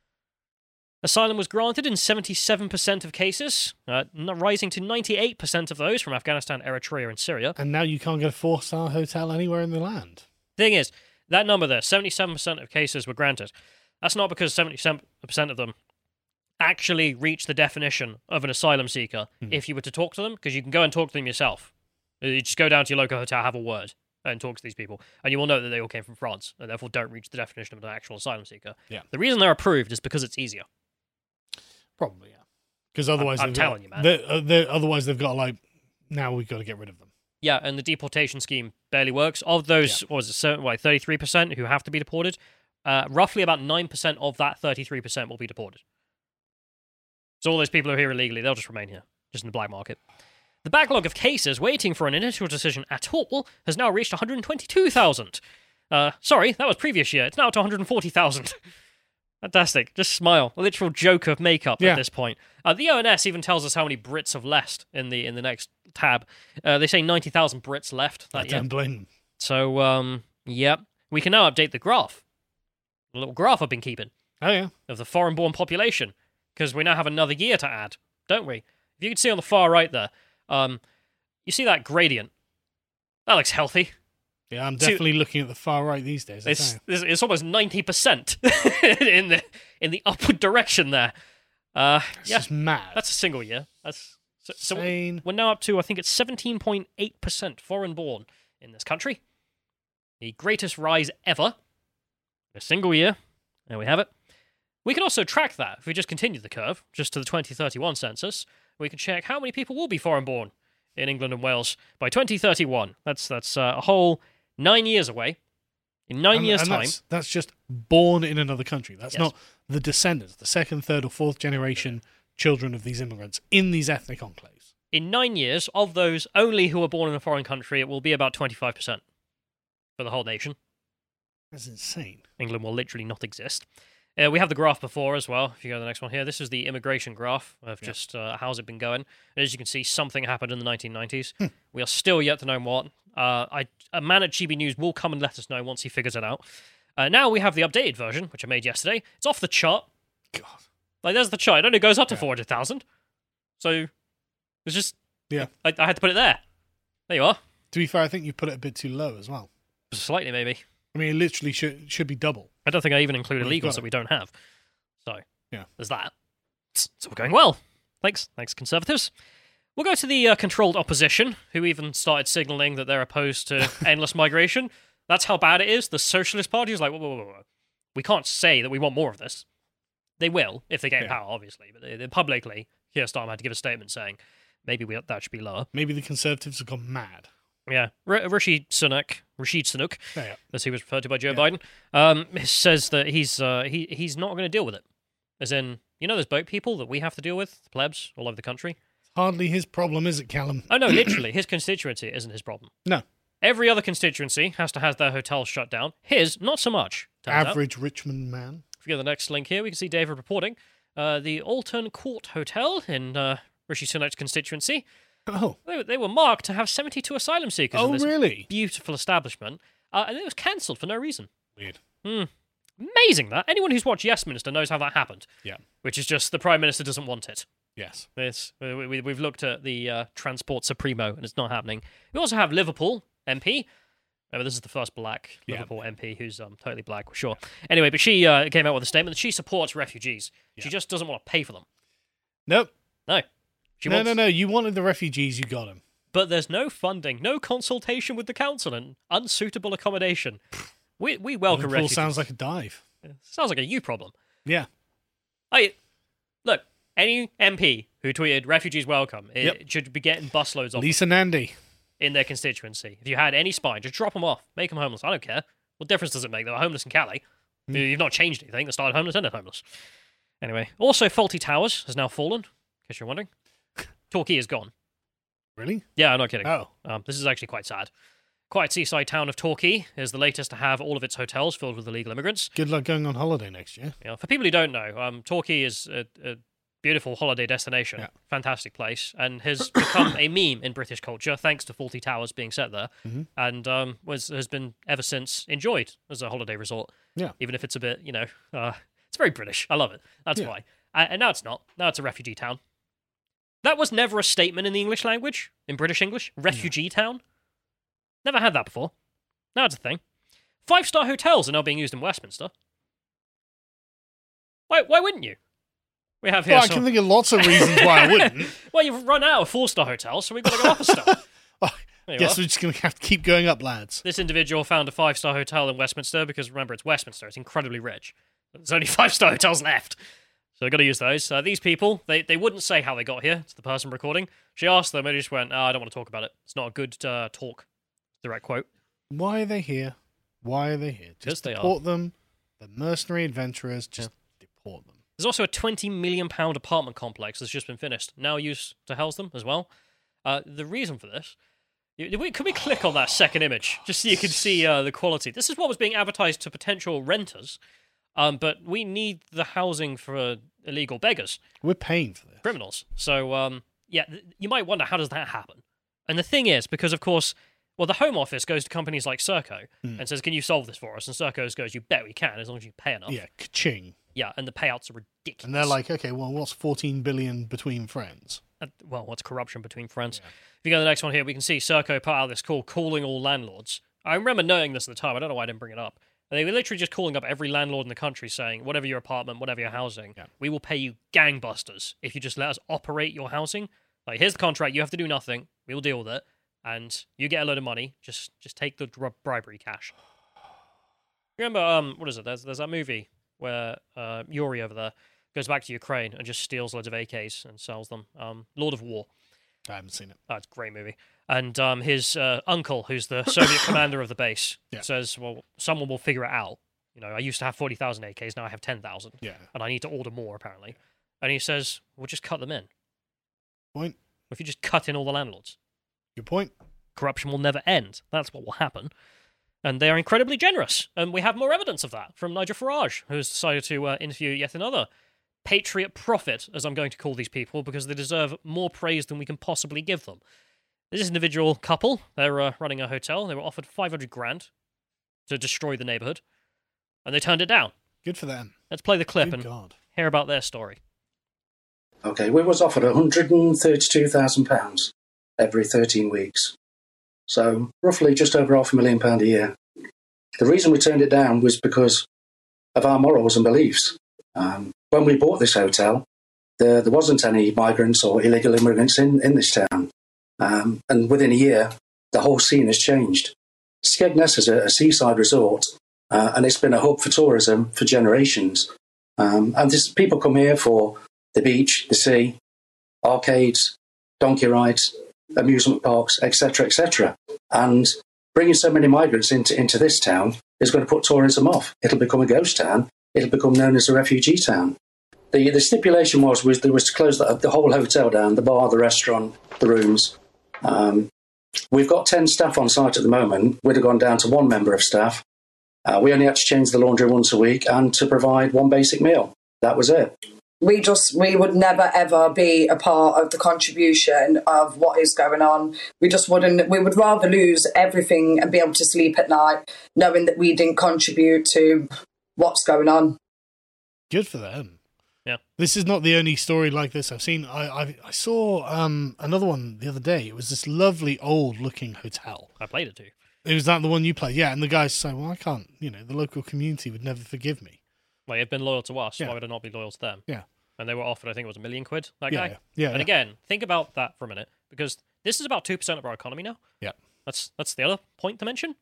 Asylum was granted in seventy-seven percent of cases, uh, n- rising to ninety-eight percent of those from Afghanistan, Eritrea, and Syria. And now you can't get a four-star hotel anywhere in the land. Thing is, that number there, seventy-seven percent of cases were granted. That's not because seventy-seven percent of them actually reach the definition of an asylum seeker Hmm. if you were to talk to them, because you can go and talk to them yourself. You just go down to your local hotel, have a word, and talk to these people, and you will know that they all came from France, and therefore don't reach the definition of an actual asylum seeker. Yeah. The reason they're approved is because it's easier. Probably, yeah. Because otherwise, I'm they've telling got, you, man. they're- uh, they're- otherwise they've got like, now we've got to get rid of them. Yeah, and the deportation scheme barely works. Of those, what was it, so, what, thirty-three percent who have to be deported, uh, roughly about nine percent of that thirty-three percent will be deported. So all those people who are here illegally, they'll just remain here, just in the black market. The backlog of cases waiting for an initial decision at all has now reached one hundred twenty-two thousand. Uh, sorry, that was previous year. It's now to one hundred forty thousand. Fantastic. Just smile. A literal joke of makeup Yeah. at this point. Uh, the O N S even tells us how many Brits have left in the in the next tab. Uh, they say ninety thousand Brits left I that year. don't blame them. So, um, yep. We can now update the graph. The little graph I've been keeping Oh, yeah. of the foreign-born population, because we now have another year to add, don't we? If you can see on the far right there, um, you see that gradient. That looks healthy. Yeah, I'm See- definitely looking at the far right these days. I It's tell it's, it's almost ninety percent in the in the upward direction there. Uh, you. It's yeah, just mad. that's a single year. That's so, so insane. we're now up to, I think it's seventeen point eight percent foreign-born in this country. The greatest rise ever. In a single year. There we have it. We can also track that if we just continue the curve, just to the twenty thirty-one census. We can check how many people will be foreign-born in England and Wales by twenty thirty-one. That's that's uh, a whole nine years away. In nine And- years' and time. That's, that's just born in another country. That's Yes. not the descendants, the second, third, or fourth generation children of these immigrants in these ethnic enclaves. In nine years, of those only who are born in a foreign country, it will be about twenty-five percent for the whole nation. That's insane. England will literally not exist. Uh, we have the graph before as well. If you go to the next one here, this is the immigration graph of Yeah. just uh, how's it been going. And as you can see, something happened in the nineteen nineties. We are still yet to know what. Uh, I, a man at G B News will come and let us know once he figures it out. Uh, now we have the updated version, which I made yesterday. It's off the chart. God. Like, there's the chart. It only goes up to Yeah. four hundred thousand. So, it's just... Yeah. I, I had to put it there. There you are. To be fair, I think you put it a bit too low as well. Slightly, maybe. I mean, it literally should should be double. I don't think I even included Well, you've got illegals that it. we don't have. So, Yeah. there's that. It's, it's all going well. Thanks. Thanks, Conservatives. We'll go to the uh, controlled opposition, who even started signalling that they're opposed to endless migration. That's how bad it is. The Socialist Party is like, whoa, whoa, whoa, whoa. We can't say that we want more of this. They will, if they get in Yeah. power, obviously. But they, they publicly, Keir Starmer had to give a statement saying, maybe we, that should be lower. Maybe the Conservatives have gone mad. Yeah. R- Rishi Sunak, Rashid Sunak, Yeah, yeah. as he was referred to by Joe Yeah. Biden, um, says that he's uh, he he's not going to deal with it. As in, you know, those boat people that we have to deal with, the plebs all over the country. Hardly his problem, is it, Callum? Oh no, literally, his constituency isn't his problem. No. Every other constituency has to have their hotels shut down. His, not so much. turns out. Average Richmond man. If we go to the next link here, we can see David reporting uh, the Alton Court Hotel in uh, Rishi Sunak's constituency. Oh. They, they were marked to have seventy-two asylum seekers in Oh, this really? beautiful establishment, uh, and it was cancelled for no reason. Weird. Hmm. Amazing that. Anyone who's watched Yes Minister knows how that happened. Yeah. Which is just the Prime Minister doesn't want it. Yes. It's, we, we, we've looked at the uh, Transport Supremo, and it's not happening. We also have Liverpool M P. Remember, this is the first black Yeah. Liverpool M P who's um, totally black, for sure. Anyway, but she uh, came out with a statement that she supports refugees. She Yeah. just doesn't want to pay for them. Nope. No. She no, wants, no, no. You wanted the refugees, you got them. But there's no funding, no consultation with the council, and unsuitable accommodation. We we welcome Liverpool refugees. sounds like a dive. Sounds like a you problem. Yeah. I look, any M P who tweeted "refugees welcome" it Yep. should be getting busloads of them Lisa Nandy. in their constituency. If you had any spine, just drop them off, make them homeless. I don't care. What difference does it make? They were homeless in Cali. Mm. You've not changed anything. They started homeless, ended homeless. Anyway, also Faulty Towers has now fallen. In case you're wondering, Torquay is gone. Really? Yeah, I'm not kidding. Oh. Um, this is actually quite sad. Quiet seaside town of Torquay is the latest to have all of its hotels filled with illegal immigrants. Good luck going on holiday next year. You know, for people who don't know, um, Torquay is a, a beautiful holiday destination, Yeah. fantastic place, and has become a meme in British culture thanks to Faulty Towers being set there, Mhm. and um, was has been ever since enjoyed as a holiday resort. Yeah. Even if it's a bit, you know, uh, it's very British. I love it. That's Yeah. why. Uh, and now it's not. Now it's a refugee town. That was never a statement in the English language, in British English. Refugee town. Never had that before. Now it's a thing. Five-star hotels are now being used in Westminster. Why? Why wouldn't you? We have here. Well, I some- can think of lots of reasons why I wouldn't. well, you've run out of four-star hotels, so we've got to go up a star. Oh, There you guess are. we're just going to have to keep going up, lads. This individual found a five-star hotel in Westminster because, remember, it's Westminster. It's incredibly rich. There's only five-star hotels left. So I've got to use those. Uh, these people, they, they wouldn't say how they got here to the person recording. She asked them, and they just went, oh, I don't want to talk about it. It's not a good uh, talk. Direct quote. Why are they here? Why are they here? 'Cause Just they are. deport them. The mercenary adventurers, just deport them. There's also a twenty million pound apartment complex that's just been finished, now used to house them as well. Uh, the reason for this... you- we- Could we click on that second image, just so you can see uh, the quality? This is what was being advertised to potential renters, um, but we need the housing for illegal beggars. We're paying for this. Criminals. So, um, yeah, th- you might wonder, how does that happen? And the thing is, because of course, well, the Home Office goes to companies like Serco Hmm. and says, can you solve this for us? And Serco goes, you bet we can, as long as you pay enough. Yeah, ka-ching. Yeah, and the payouts are ridiculous. And they're like, okay, well, what's fourteen billion between friends? Uh, well, what's corruption between friends? If you go to the next one here, we can see Serco put out this call calling all landlords. I remember knowing this at the time. I don't know why I didn't bring it up. And they were literally just calling up every landlord in the country saying, whatever your apartment, whatever your housing, Yeah. we will pay you gangbusters if you just let us operate your housing. Like, here's the contract. You have to do nothing. We will deal with it. And you get a load of money. Just just take the dri- bribery cash. Remember, um, what is it? There's, there's that movie where uh, Yuri over there goes back to Ukraine and just steals loads of A Ks and sells them. Um, Lord of War. I haven't seen it. Oh, it's a great movie. And um, his uh, uncle, who's the Soviet commander of the base, Yeah. says, well, someone will figure it out. You know, I used to have forty thousand A Ks, now I have ten thousand. Yeah. And I need to order more, apparently. And he says, well, just cut them in. Point. If you just cut in all the landlords, Good point. corruption will never end. That's what will happen. And they are incredibly generous. And we have more evidence of that from Nigel Farage, who has decided to uh, interview yet another patriot prophet, as I'm going to call these people, because they deserve more praise than we can possibly give them. This individual couple, they're uh, running a hotel. They were offered five hundred grand to destroy the neighborhood, and they turned it down. Good for them. Let's play the clip Good and God. hear about their story. Okay, we was offered one hundred thirty-two thousand pounds every thirteen weeks. So roughly just over half a million pounds a year. The reason we turned it down was because of our morals and beliefs. Um, when we bought this hotel, there, there wasn't any migrants or illegal immigrants in, in this town. Um, and within a year, the whole scene has changed. Skegness is a, a seaside resort, uh, and it's been a hub for tourism for generations. Um, and this, people come here for the beach, the sea, arcades, donkey rides, amusement parks, et cetera, et cetera. And bringing so many migrants into, into this town is going to put tourism off. It'll become a ghost town. It'll become known as a refugee town. The, the stipulation was, was there was to close the, the whole hotel down, the bar, the restaurant, the rooms. Um, we've got ten staff on site at the moment. We'd have gone down to one member of staff. Uh, we only had to change the laundry once a week and to provide one basic meal. That was it. We just, we would never, ever be a part of the contribution of what is going on. We just wouldn't, we would rather lose everything and be able to sleep at night knowing that we didn't contribute to what's going on. Good for them. Yeah. This is not the only story like this I've seen. I I, I saw um, another one the other day. It was this lovely old-looking hotel. I played it too. It was that the one you played? Yeah, and the guy's saying, well, I can't, you know, the local community would never forgive me. Well, they've been loyal to us. Yeah. Why would I not be loyal to them? Yeah. And they were offered, I think it was a million quid, that Yeah, guy. yeah, yeah. And yeah. again, think about that for a minute, because this is about two percent of our economy now. Yeah. That's that's the other point to mention.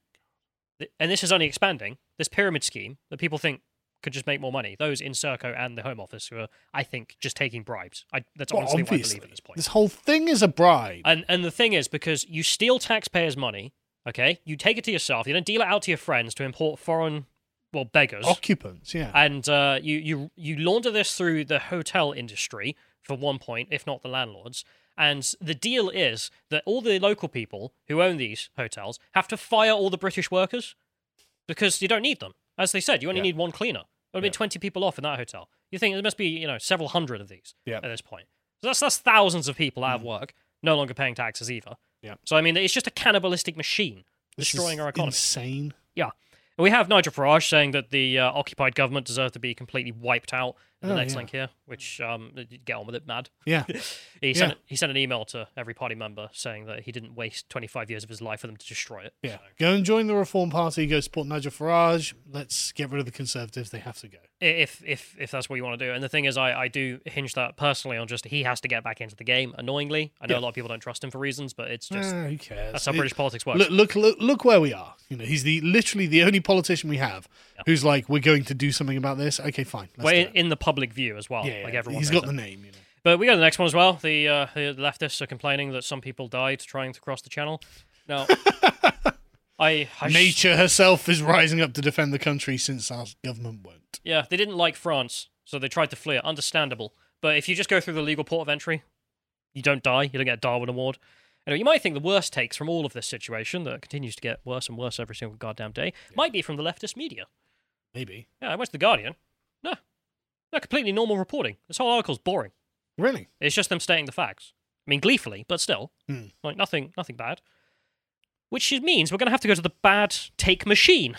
And this is only expanding. This pyramid scheme that people think could just make more money. Those in Serco and the Home Office who are, I think, just taking bribes. I, that's Well, honestly what I obviously, believe at this point. this whole thing is a bribe. And and the thing is, because you steal taxpayers' money, okay, you take it to yourself, you don't deal it out to your friends to import foreign, well, beggars. Occupants, yeah. And uh, you, you, you launder this through the hotel industry, for one point, if not the landlords. And the deal is that all the local people who own these hotels have to fire all the British workers because you don't need them. As they said, you only Yeah. need one cleaner. There would Yeah. be twenty people off in that hotel. You think there must be, you know, several hundred of these Yeah. at this point. So that's that's thousands of people out of work, no longer paying taxes either. Yeah. So I mean, it's just a cannibalistic machine This destroying is our economy. insane. Yeah. And we have Nigel Farage saying that the uh, occupied government deserve to be completely wiped out. In the Oh, next yeah. link here, which um, get on with it, mad. Yeah. He sent Yeah. he sent an email to every party member saying that he didn't waste twenty-five years of his life for them to destroy it. Yeah. Go and join the Reform Party. Go support Nigel Farage. Let's get rid of the Conservatives. They have to go. If if if that's what you want to do. And the thing is, I, I do hinge that personally on just he has to get back into the game. Annoyingly, I know Yeah. a lot of people don't trust him for reasons, but it's just Ah, who cares? that's how It- British politics works. Look, look, look, look where we are. You know, he's the literally the only politician we have Yeah. who's like, we're going to do something about this. Okay, fine. Let's well, do in, it. in the public view as well. Yeah, like yeah, everyone he's knows got it. the name. You know. But we got the next one as well. The, uh, the leftists are complaining that some people died trying to cross the channel. Now, I, I sh- Nature herself is rising up to defend the country since our government won't. yeah, they didn't like France, so they tried to flee it. Understandable. But if you just go through the legal port of entry, you don't die. You don't get a Darwin Award. Anyway, you might think the worst takes from all of this situation, that continues to get worse and worse every single goddamn day, might be from the leftist media. Maybe. Yeah, I went to The Guardian. No. No, completely normal reporting. This whole article's boring. Really? It's just them stating the facts. I mean, gleefully, but still. Hmm. Like, nothing nothing bad. Which means we're going to have to go to the bad take machine.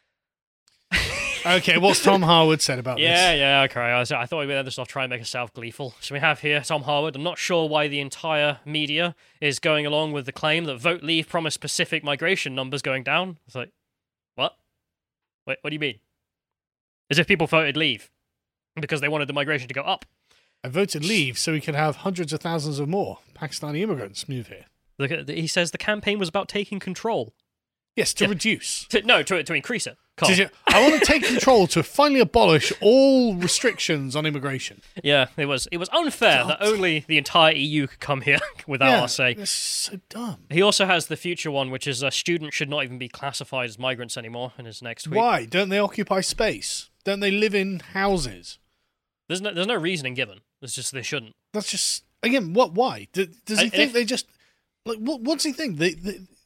Okay, what's Tom Harwood said about Yeah, this? yeah, okay. I, was- I thought we'd end this off trying to make ourselves gleeful. So we have here Tom Harwood. I'm not sure why the entire media is going along with the claim that Vote Leave promised specific migration numbers going down. It's like, what? Wait, what do you mean? As if people voted Leave because they wanted the migration to go up. I voted Leave so we could have hundreds of thousands of more Pakistani immigrants move here. Look at, he says the campaign was about taking control. Yes, to Yeah. reduce. To, no, to, to increase it. Carl. Did you- I want to take control to finally abolish all restrictions on immigration. Yeah, it was it was unfair God. that only the entire E U could come here without yeah, our say. It's so dumb. He also has the future one, which is uh, students should not even be classified as migrants anymore in his next tweet. Why? Don't they occupy space? Don't they live in houses? There's no there's no reasoning given. It's just they shouldn't. That's just, again, what? Why? Do, does he And think if- they just, like, what, what's he think? They, they,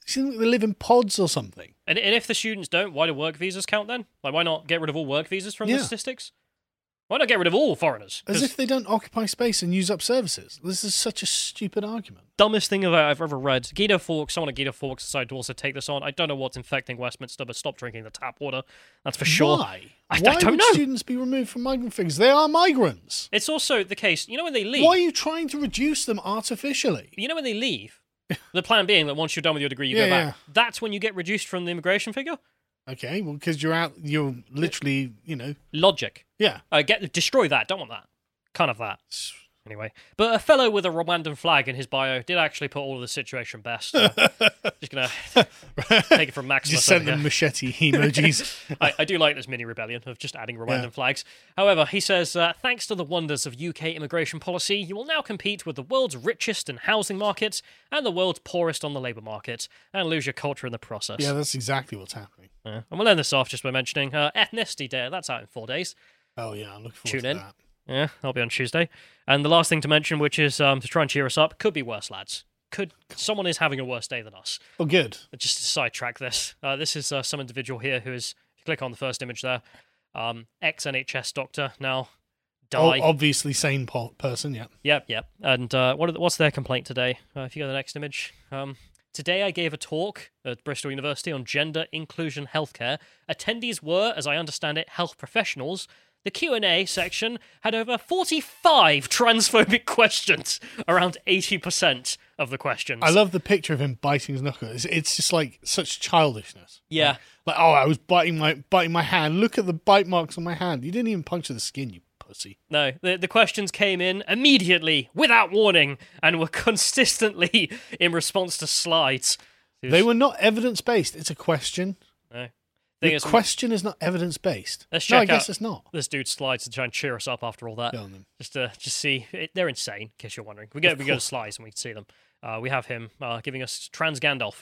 You think they live in pods or something? And, and if the students don't, why do work visas count then? Like, why not get rid of all work visas from Yeah. the statistics? Why not get rid of all foreigners? As 'Cause if they don't occupy space and use up services. This is such a stupid argument. dumbest thing I've I've ever read. Guido Fawkes, someone at Guido Fawkes decided to also take this on. I don't know what's infecting Westminster, but stop drinking the tap water. That's for sure. Why? I, Why I don't would know. students be removed from migrant figures? They are migrants. It's also the case, you know when they leave? Why are you trying to reduce them artificially? You know when they leave? The plan being that once you're done with your degree, you Yeah, go back. yeah. That's when you get reduced from the immigration figure? Okay, well, because you're out, you're literally, you know, Logic. yeah. Uh, get Destroy that. Don't want that. Kind of that. Anyway. But a fellow with a Rwandan flag in his bio did actually put all of the situation best. Uh, just going to take it from Maximus. Just send over them here. machete emojis. I, I do like this mini rebellion of just adding Rwandan Yeah. flags. However, he says, uh, thanks to the wonders of U K immigration policy, you will now compete with the world's richest in housing markets and the world's poorest on the labour market, and lose your culture in the process. Yeah, that's exactly what's happening. Yeah. And we'll end this off just by mentioning uh, Ethnicity Day. That's out in four days. Oh yeah, I'm looking forward Tune to in. that. Yeah, I'll be on Tuesday. And the last thing to mention, which is um, to try and cheer us up, could be worse, lads. Could someone is having a worse day than us? Oh, good. Just to sidetrack this, uh, this is uh, some individual here who is, if you click on the first image there, um, ex-N H S doctor, now die. O- obviously sane po- person, yeah. Yep, yep. And uh, what are the, what's their complaint today? Uh, if you go to the next image. Um, today I gave a talk at Bristol University on gender inclusion healthcare. Attendees were, as I understand it, health professionals. The Q and A section had over forty-five transphobic questions, around eighty percent of the questions. I love the picture of him biting his knuckle. It's, it's just like such childishness. Yeah. Like, like, oh, I was biting my biting my hand. Look at the bite marks on my hand. You didn't even puncture the skin, you pussy. No, the, the questions came in immediately, without warning, and were consistently in response to slides. They were not evidence based. It's a question. No. The Thing is, question is not evidence based. Let's No, I check guess out- it's not. this dude's slides to try and cheer us up after all that. Go on then. Just to just see, it, they're insane. In case you're wondering, we go Of we go to course. slides and we can see them. Uh, we have him uh, giving us Trans Gandalf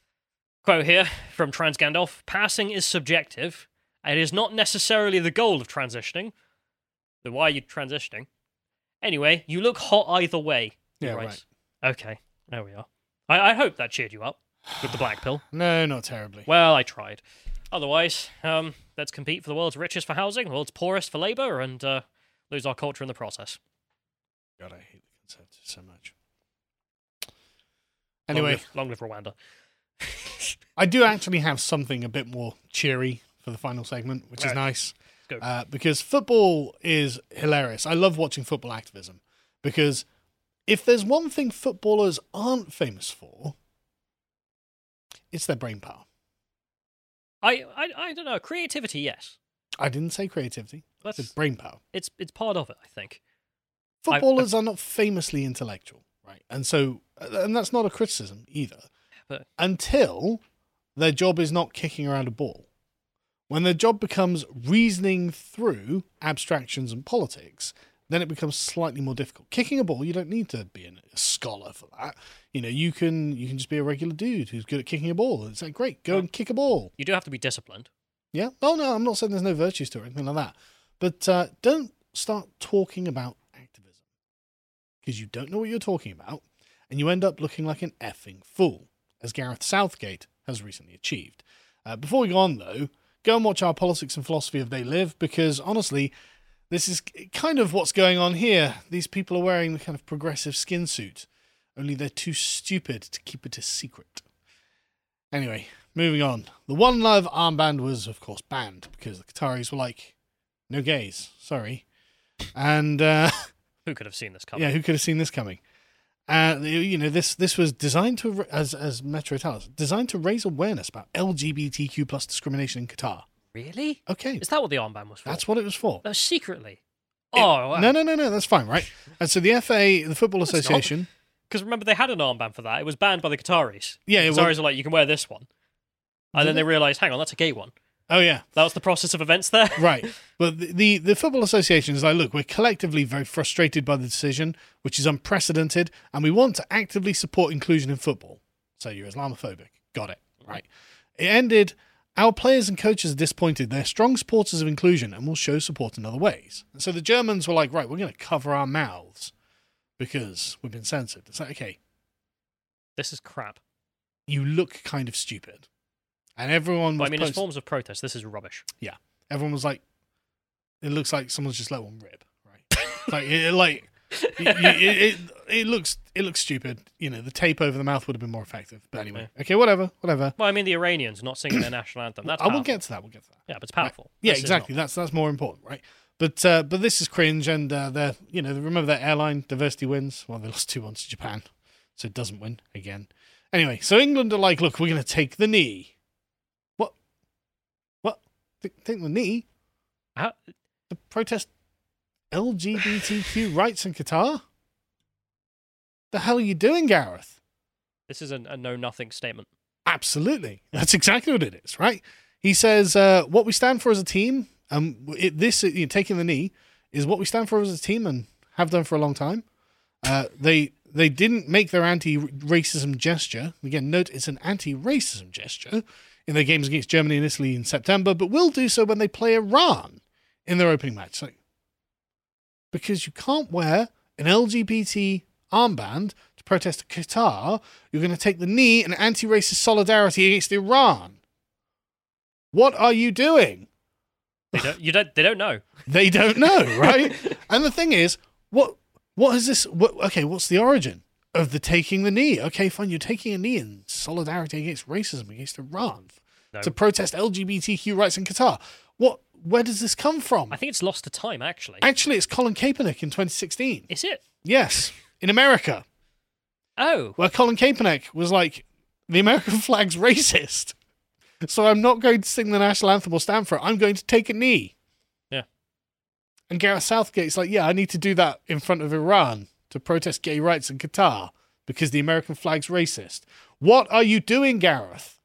quote here from Trans Gandalf: "Passing is subjective. It is not necessarily the goal of transitioning. Then why are you transitioning? Anyway, you look hot either way." he Yeah, writes. Okay, there we are. I, I hope that cheered you up with the black pill. No, not terribly. Well, I tried. Otherwise, um, let's compete for the world's richest for housing, the world's poorest for labour, and uh, lose our culture in the process. God, I hate the Conservatives so much. Anyway, long live, long live Rwanda. I do actually have something a bit more cheery for the final segment, which is Right. nice. Let's go. Uh, because football is hilarious. I love watching football activism because if there's one thing footballers aren't famous for, it's their brain power. I, I, I don't know. Creativity, yes. I didn't say creativity. I said That's brain power. it's it's part of it, I think. Footballers are not famously intellectual, right? And so, and that's not a criticism either. But Until their job is not kicking around a ball. When their job becomes reasoning through abstractions and politics, then it becomes slightly more difficult. Kicking a ball, you don't need to be a scholar for that. You know, you can you can just be a regular dude who's good at kicking a ball. It's like, great, go Well- and kick a ball. you do have to be disciplined. Yeah. Oh no, I'm not saying there's no virtues to it or anything like that. But uh, don't start talking about activism because you don't know what you're talking about, and you end up looking like an effing fool, as Gareth Southgate has recently achieved. Uh, before we go on, though, go and watch our Politics and Philosophy of They Live, because honestly, this is kind of what's going on here. These people are wearing the kind of progressive skin suit, only they're too stupid to keep it a secret. Anyway, moving on. The One Love armband was, of course, banned because the Qataris were like, no gays, sorry. And, uh, Who could have seen this coming? yeah, who could have seen this coming? Uh, you know, this this was designed to, as as Metro tells us, designed to raise awareness about L G B T Q plus discrimination in Qatar. Really? Okay, Is that what the armband was for? that's what it was for. Uh, secretly. It- Oh, wow. No, no, no, no, that's fine, right? And so the F A, the Football That's not. Association, Because remember, they had an armband for that. It was banned by the Qataris. Yeah, the it was- Qataris were like, you can wear this one. And Did then they they? realised, hang on, that's a gay one. oh yeah, That was the process of events there. right. But the, the the Football Association is like, look, we're collectively very frustrated by the decision, which is unprecedented, and we want to actively support inclusion in football. So you're Islamophobic. Got it. Right. It ended, our players and coaches are disappointed. They're strong supporters of inclusion and will show support in other ways. And so the Germans were like, right, we're going to cover our mouths because we've been censored. It's like, okay, This is crap. you look kind of stupid. And everyone was Well, I mean, post- as forms of protest, this is rubbish. Yeah. Everyone was like, it looks like someone's just let one rip, right? like, it, like it, it, it, it looks it looks stupid. You know, the tape over the mouth would have been more effective. But anyway, Yeah. okay, whatever, whatever. Well, I mean, the Iranians not singing their national anthem. That's I will powerful. get to that. We'll get to that. Yeah, but it's powerful. Right. Yeah, This is exactly. not. That's that's more important, right? But uh, but this is cringe, and uh, they're you know remember that airline diversity wins. Well, they lost two one to Japan, so it doesn't win again. Anyway, so England are like, look, we're going to take the knee. What? What? Th- take the knee How, to protest L G B T Q rights in Qatar? The hell are you doing, Gareth? this is a, a know-nothing statement. Absolutely. That's exactly what it is, right? He says, uh, what we stand for as a team, um, it, this, you know, taking the knee, is what we stand for as a team and have done for a long time. Uh, they they didn't make their anti-racism gesture. Again, note it's an anti-racism gesture in their games against Germany and Italy in September, but will do so when they play Iran in their opening match. So, because you can't wear an L G B T armband to protest Qatar, you're going to take the knee in anti-racist solidarity against Iran. What are you doing? They don't. You don't. They don't know. They don't know, right? And the thing is, what what is this? What, okay, what's the origin of the taking the knee? Okay, fine, you're taking a knee in solidarity against racism against Iran No. to protest L G B T Q rights in Qatar. What? Where does this come from? I think it's lost to time. Actually, Actually, it's Colin Kaepernick in twenty sixteen. is it? Yes, in America, Oh, where Colin Kaepernick was like, the American flag's racist, so I'm not going to sing the national anthem or stand for it. I'm going to take a knee. Yeah. And Gareth Southgate's like, yeah, I need to do that in front of Iran to protest gay rights in Qatar because the American flag's racist. What are you doing, Gareth?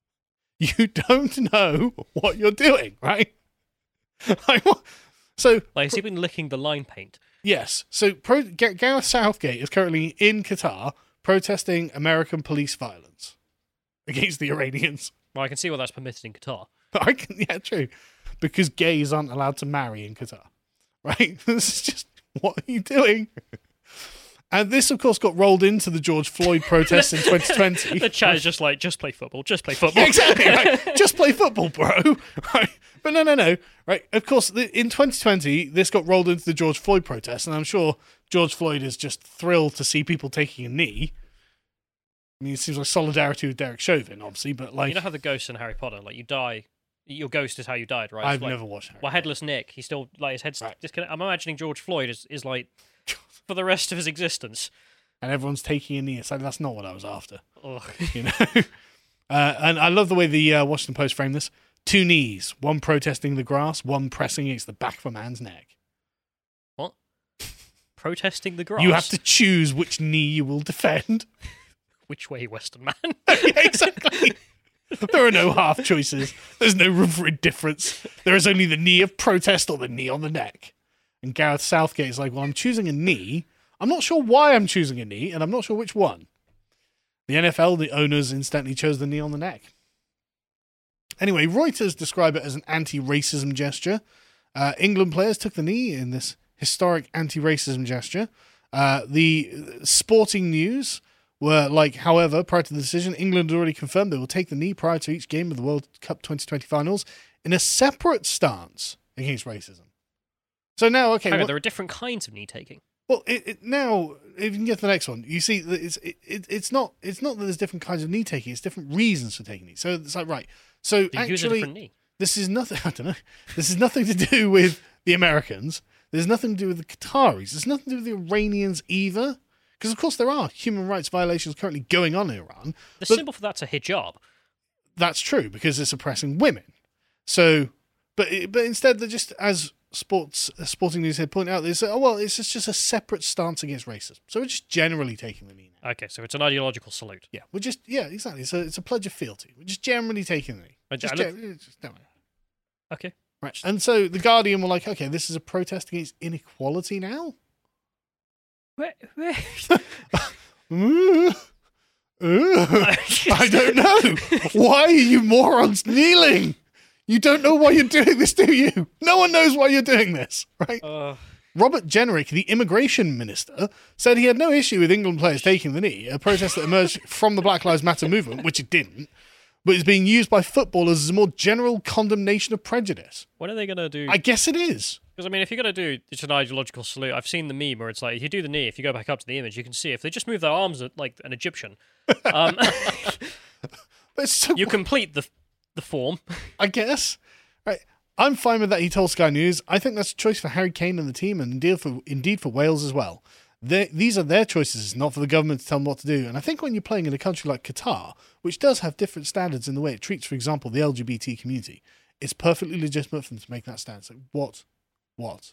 You don't know what you're doing, right? Like, what? So, like has he been licking the line paint? yes. So pro- Ga- Gareth Southgate is currently in Qatar protesting American police violence against the Iranians. Well, I can see why that's permitted in Qatar. I can, yeah, true. Because gays aren't allowed to marry in Qatar, right? This is just, what are you doing? And this, of course, got rolled into the George Floyd protests in twenty twenty. The chat is just like, just play football, just play football. Yeah, exactly, right? Just play football, bro. Right? But no, no, no. Right? Of course, the, in twenty twenty, this got rolled into the George Floyd protests, and I'm sure George Floyd is just thrilled to see people taking a knee. I mean, it seems like solidarity with Derek Chauvin, obviously, but like, You know how the ghost in Harry Potter, like you die, your ghost is how you died, right? It's I've like, never watched Harry Well, headless Nick, he's still like his head's Right. disconnected. I'm imagining George Floyd is, is like for the rest of his existence. and everyone's taking a knee. It's like, that's not what I was after. Ugh. You know, uh, and I love the way the uh, Washington Post framed this: two knees, one protesting the grass, one pressing against the back of a man's neck. What? Protesting the grass. You have to choose which knee you will defend. Which way, Western man? Yeah, exactly. There are no half choices. There's no room for indifference. There is only the knee of protest or the knee on the neck. And Gareth Southgate is like, well, I'm choosing a knee. I'm not sure why I'm choosing a knee, and I'm not sure which one. The N F L, the owners, instantly chose the knee on the neck. Anyway, Reuters describe it as an anti-racism gesture. Uh, England players took the knee in this historic anti-racism gesture. Uh, the Sporting News were like, however, prior to the decision, England had already confirmed they will take the knee prior to each game of the World Cup twenty twenty finals in a separate stance against racism. So now, okay, Hang on, what- there are different kinds of knee taking. well, it, it, now if you can get to the next one, you see that it's it, it, it's not it's not that there's different kinds of knee taking; it's different reasons for taking knee. So it's like, right, so Do you use a actually, different knee? this is nothing. I don't know. This is nothing to do with the Americans. There's nothing to do with the Qataris. There's nothing to do with the Iranians either. Because of course there are human rights violations currently going on in Iran. The but symbol for that's a hijab. that's true because it's oppressing women. So, but but instead they're just, as sports Sporting News had pointed out, they say, oh well, it's just, just a separate stance against racism. So we're just generally taking the knee now. Okay, so it's an ideological salute. Yeah, we're just yeah exactly. So it's a pledge of fealty. We're just generally taking the knee. I- Just, I look- gen- just don't worry. Okay. Right. And so the Guardian were like, okay, this is a protest against inequality now. Where, where? Uh, uh, I don't know. Why are you morons kneeling? You don't know why you're doing this, do you? No one knows why you're doing this, right? Uh, Robert Jenrick, the immigration minister, said he had no issue with England players taking the knee, a protest that emerged from the Black Lives Matter movement, which it didn't, but is being used by footballers as a more general condemnation of prejudice. What are they going to do? I guess it is. Because, I mean, if you're going to do it's an ideological salute, I've seen the meme where it's like, if you do the knee, if you go back up to the image, you can see if they just move their arms like an Egyptian, um, so, you complete the the form. I guess. Right. I'm fine with that, he told Sky News. I think that's a choice for Harry Kane and the team, and indeed for, indeed for Wales as well. They, these are their choices, not for the government to tell them what to do. And I think when you're playing in a country like Qatar, which does have different standards in the way it treats, for example, the L G B T community, it's perfectly legitimate for them to make that stance. Like, what? What?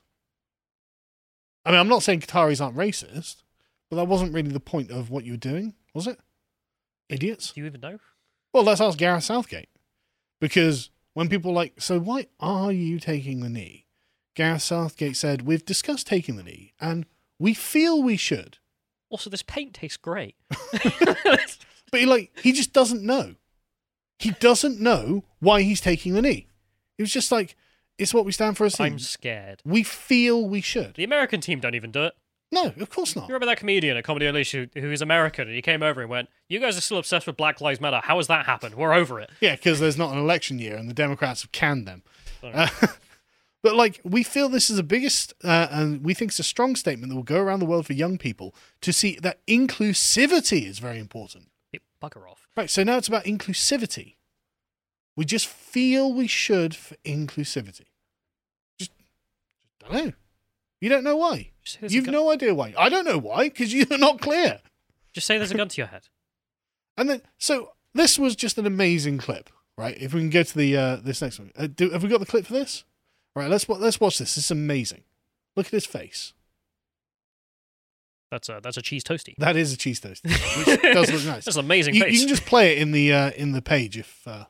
I mean, I'm not saying Qataris aren't racist, but that wasn't really the point of what you were doing, was it? Idiots. Do you even know? Well, let's ask Gareth Southgate. Because when people are like, so why are you taking the knee? Gareth Southgate said, we've discussed taking the knee, and we feel we should. Also, this paint tastes great. But he like he just doesn't know. He doesn't know why he's taking the knee. He was just like, it's what we stand for as a team. I'm scared. We feel we should. The American team don't even do it. No, of course not. You remember that comedian at Comedy Unleashed who, who is American, and he came over and went, you guys are still obsessed with Black Lives Matter. How has that happened? We're over it. Yeah, because there's not an election year and the Democrats have canned them. Uh, but, like, we feel this is the biggest, uh, and we think it's a strong statement that will go around the world for young people to see that inclusivity is very important. It, bugger off. Right, so now it's about inclusivity. We just feel we should for inclusivity. Just, just don't know. You don't know why. You've no idea why. I don't know why, because you're not clear. Just say there's a gun to your head. And then, so this was just an amazing clip, right? If we can go to the uh, this next one, uh, do, have we got the clip for this? All right, let's let's watch this. This is amazing. Look at his face. That's a that's a cheese toasty. That is a cheese toasty, which does look nice. That's an amazing you, face. You can just play it in the uh, in the page if, uh,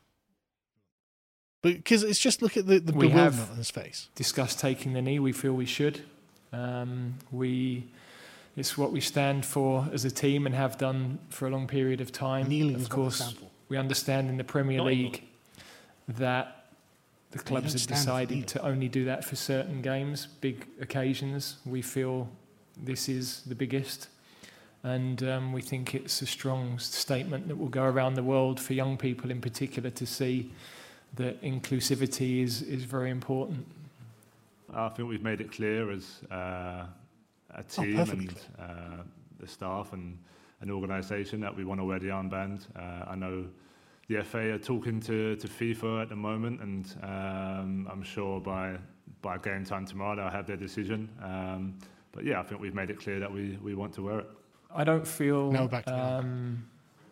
because it's just look at the the we bewilderment have on his face. Discussed taking the knee. We feel we should. Um, we, it's what we stand for as a team and have done for a long period of time. Kneeling of is course, what we stand for. We understand in the Premier Not League that the clubs don't have stand for decided kneeling. to only do that for certain games, big occasions. We feel this is the biggest, and um, we think it's a strong statement that will go around the world for young people in particular to see that inclusivity is, is very important. I think we've made it clear as uh, a team Oh, and uh, the staff and an organisation that we want to wear the armband. Uh, I know the F A are talking to, to FIFA at the moment, and um, I'm sure by by game time tomorrow they'll have their decision. Um, but yeah, I think we've made it clear that we, we want to wear it. I don't feel Now back to um,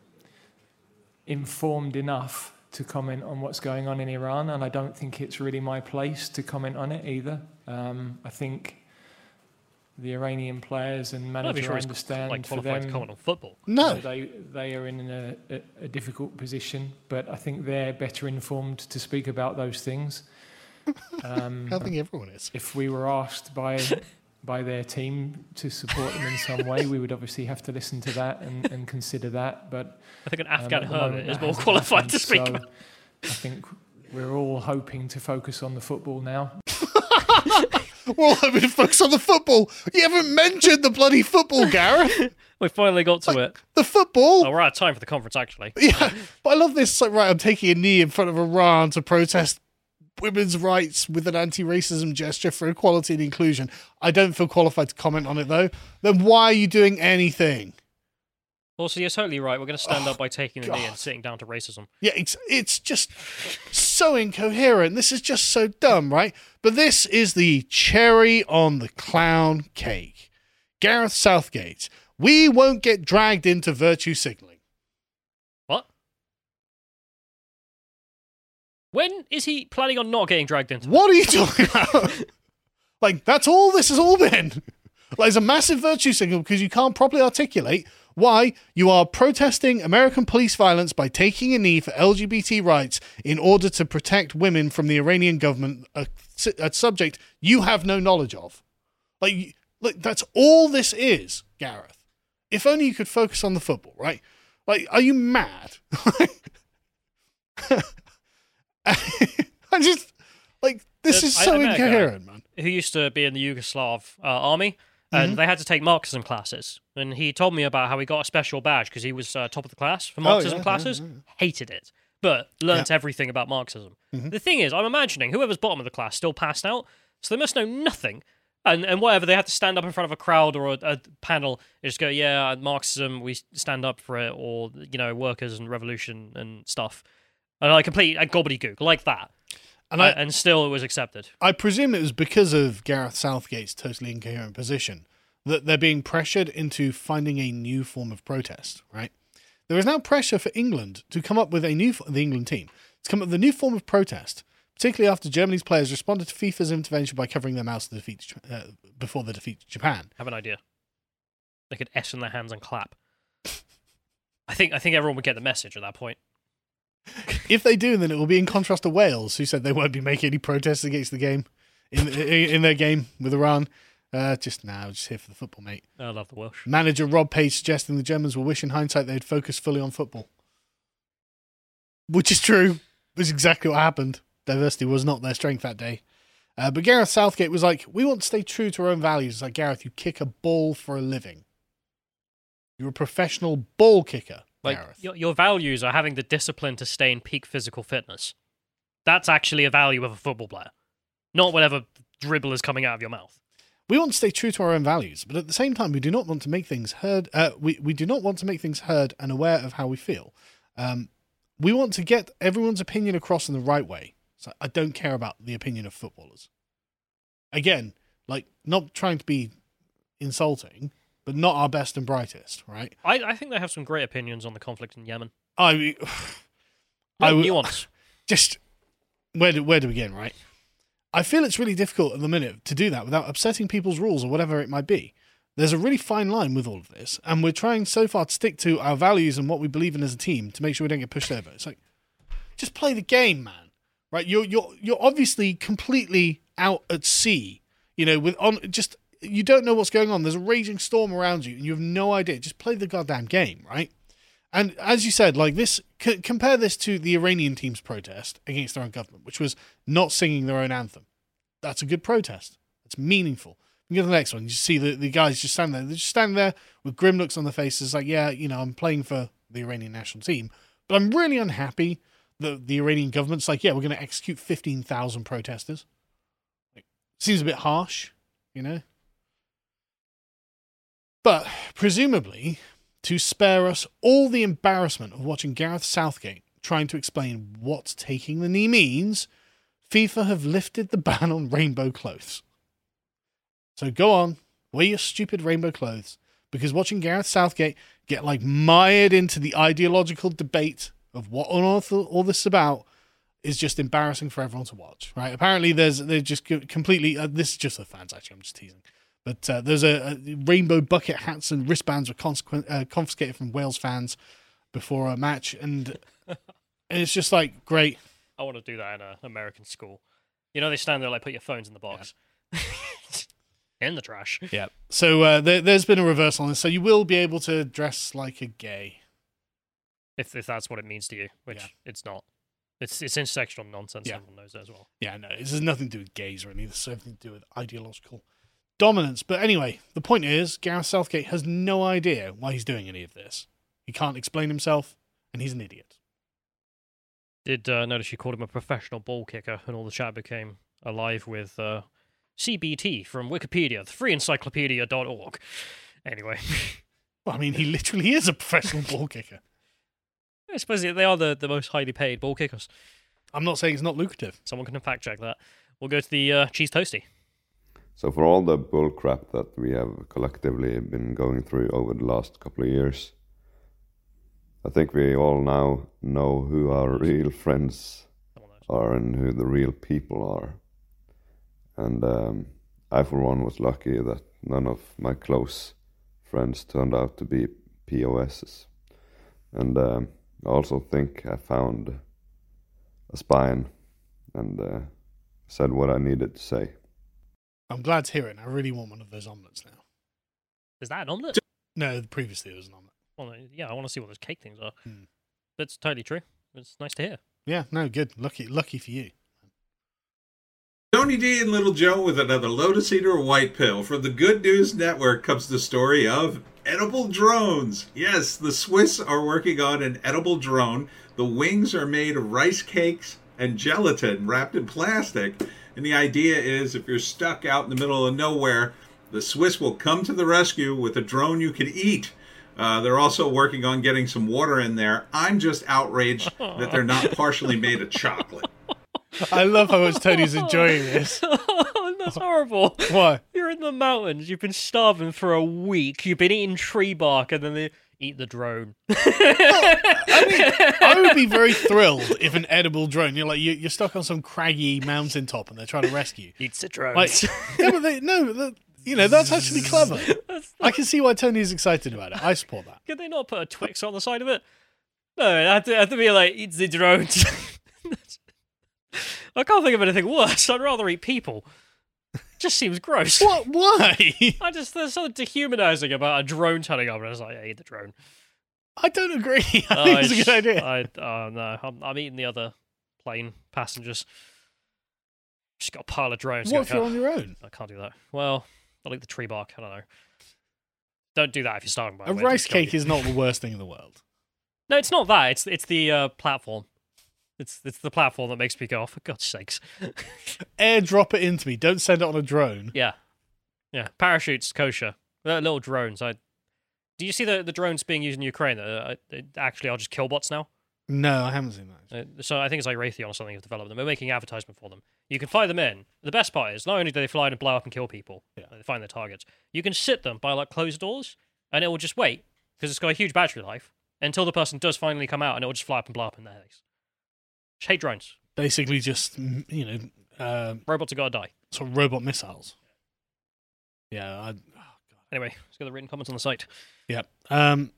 informed enough to comment on what's going on in Iran, and I don't think it's really my place to comment on it either. Um, I think the Iranian players and I'm manager not sure he's understand like for qualified them to comment on football. No, they they are in a, a, a difficult position, but I think they're better informed to speak about those things. Um, I think everyone is. if we were asked by by their team to support them in some way, we would obviously have to listen to that and, and consider that. But I think an um, Afghan at the hermit moment, is that more hasn't qualified happened, to speak so about. I think we're all hoping to focus on the football now. We're all hoping to focus on the football. You haven't mentioned the bloody football, Gareth. We finally got to it. The football. Oh, we're out of time for the conference, actually. Yeah, but I love this. Like, right, I'm taking a knee in front of Iran to protest women's rights with an anti-racism gesture for equality and inclusion. I don't feel qualified to comment on it, though. Then why are you doing anything? Also, you're totally right. We're going to stand Oh, up by taking the knee God. and sitting down to racism. Yeah, it's it's just so incoherent. This is just so dumb, right? But this is the cherry on the clown cake. Gareth Southgate. We won't get dragged into virtue signaling. What? When is he planning on not getting dragged into? What are you talking about? Like, that's all this has all been. Like, it's a massive virtue signal because you can't properly articulate why you are protesting American police violence by taking a knee for L G B T rights in order to protect women from the Iranian government, a, a subject you have no knowledge of. Like, look, that's all this is, Gareth. If only you could focus on the football, right? Like, are you mad? I just, like, this There's- is I- so I met a guy- incoherent, man. who used to be in the Yugoslav uh, army, and Mhm. they had to take Marxism classes. And he told me about how he got a special badge because he was uh, top of the class for Marxism Oh, yeah, classes. yeah, yeah. Hated it, but learnt everything about Marxism. Mhm. The thing is, I'm imagining whoever's bottom of the class still passed out, so they must know nothing. And and whatever, they had to stand up in front of a crowd or a, a panel and just go, yeah, Marxism, we stand up for it, or, you know, workers and revolution and stuff. And like complete a gobbledygook, like that. And I, Uh, and still it was accepted. I presume it was because of Gareth Southgate's totally incoherent position that they're being pressured into finding a new form of protest, right? There is now pressure for England to come up with a new, the England team, to come up with a new form of protest, particularly after Germany's players responded to FIFA's intervention by covering their mouths to defeat, uh, before the defeat to Japan. I have an idea. They could S in their hands and clap. I think I think everyone would get the message at that point. If they do, then it will be in contrast to Wales, who said they won't be making any protests against the game in in their game with Iran. Uh, just now, just here for the football, mate. I love the Welsh. Manager Rob Page suggesting the Germans will wish in hindsight they'd focus fully on football. Which is true. It's exactly what happened. Diversity was not their strength that day. Uh, but Gareth Southgate was like, we want to stay true to our own values. It's like, Gareth, you kick a ball for a living. You're a professional ball kicker, Like Gareth. your, your values are having the discipline to stay in peak physical fitness. That's actually a value of a football player, not whatever dribble is coming out of your mouth. We want to stay true to our own values, but at the same time, we do not want to make things heard. Uh, we we do not want to make things heard and aware of how we feel. Um, we want to get everyone's opinion across in the right way. So I don't care about the opinion of footballers. Again, like not trying to be insulting, but not our best and brightest, right? I, I think they have some great opinions on the conflict in Yemen. I mean, No I would- nuance. just where do where to begin, right? I feel it's really difficult at the minute to do that without upsetting people's rules or whatever it might be. There's a really fine line with all of this, and we're trying so far to stick to our values and what we believe in as a team to make sure we don't get pushed over. It's like, just play the game, man. Right? You're you're you're obviously completely out at sea. You know, with on just you don't know what's going on. There's a raging storm around you, and you have no idea. Just play the goddamn game, right? And as you said, like this, c- compare this to the Iranian team's protest against their own government, which was not singing their own anthem. That's a good protest. It's meaningful. You go to the next one. You see the, the guys just stand there. They're just standing there with grim looks on their faces, like, yeah, you know, I'm playing for the Iranian national team, but I'm really unhappy that the Iranian government's like, yeah, we're going to execute fifteen thousand protesters. Like, seems a bit harsh, you know? But presumably, to spare us all the embarrassment of watching Gareth Southgate trying to explain what taking the knee means, FIFA have lifted the ban on rainbow clothes. So go on, wear your stupid rainbow clothes, because watching Gareth Southgate get like mired into the ideological debate of what on earth all this is about is just embarrassing for everyone to watch, right? Apparently there's, they're just completely, uh, this is just the fans actually, I'm just teasing. But uh, there's a, a rainbow bucket hats and wristbands were consequent, uh, confiscated from Wales fans before a match, and, and it's just like, great. I want to do that in an American school. You know, they stand there like, put your phones in the box. Yeah. In the trash. Yeah. So uh, there, there's been a reversal on this. So you will be able to dress like a gay. If if that's what it means to you, which Yeah. it's not. It's it's intersectional nonsense. Yeah. Everyone knows that as well. Yeah, no, this has nothing to do with gays or anything. This has everything to do with ideological dominance. But anyway, the point is, Gareth Southgate has no idea why he's doing any of this. He can't explain himself, and he's an idiot. Did uh, notice you called him a professional ball kicker, and all the chat became alive with uh, C B T from Wikipedia, the free encyclopedia dot org. Anyway. Well, I mean, he literally is a professional ball kicker. I suppose they are the, the most highly paid ball kickers. I'm not saying it's not lucrative. Someone can fact check that. We'll go to the uh, cheese toasty. So for all the bullcrap that we have collectively been going through over the last couple of years, I think we all now know who our real friends are and who the real people are. And um, I, for one, was lucky that none of my close friends turned out to be P O Ss. And um, I also think I found a spine and uh, said what I needed to say. I'm glad to hear it, and I really want one of those omelets now. Is that an omelette? No, previously it was an omelet. Well, yeah, I want to see what those cake things are. Hmm. That's totally true. It's nice to hear. Yeah, no, good. Lucky, lucky for you. Tony D and Little Joe with another Lotus Eater White Pill. From the Good News Network comes the story of edible drones. Yes, the Swiss are working on an edible drone. The wings are made of rice cakes and gelatin wrapped in plastic. And the idea is if you're stuck out in the middle of nowhere, the Swiss will come to the rescue with a drone you can eat. Uh, they're also working on getting some water in there. I'm just outraged that they're not partially made of chocolate. I love how much Tony's enjoying this. That's horrible. Why? You're in the mountains. You've been starving for a week. You've been eating tree bark, and then they eat the drone. I mean, I would be very thrilled if an edible drone. You're like you, you're stuck on some craggy mountaintop, and they're trying to rescue you. Eats the drones. Like, yeah, but they, no, that, you know that's actually clever. I can see why Tony's excited about it. I support that. Could they not put a Twix on the side of it? No, it had to, it had to be like eats the drones. I can't think of anything worse. I'd rather eat people. Just seems gross. What? Why? I just there's something dehumanizing about a drone turning up, and I was like, I eat the drone. I don't agree. I Oh, think it's a sh- good idea. I, oh no, I'm, I'm eating the other plane passengers. Just got a pile of drones. What if Go, you're on your own? I can't do that. Well, I like the tree bark. I don't know. Don't do that if you're starving by A rice cake is not the worst thing in the world. No, it's not that. It's it's the uh, platform. It's it's the platform that makes me go, oh, for God's sakes. Airdrop it into me. Don't send it on a drone. Yeah. Yeah. Parachutes, kosher. They're little drones. I. Do you see the, the drones being used in Ukraine that uh, it actually are just killbots now? No, I haven't seen that. Uh, so I think it's like Raytheon or something who've developed them. We're making advertisement for them. You can fly them in. The best part is, not only do they fly and blow up and kill people, Yeah. they find their targets, you can sit them by like closed doors, and it will just wait, because it's got a huge battery life, until the person does finally come out, and it will just fly up and blow up in their face. Just hate drones. Basically, just mm, you know, uh, Robots are gotta die. sort of robot missiles. Yeah. I, oh God. Anyway, let's get the written comments on the site. Yeah. Um.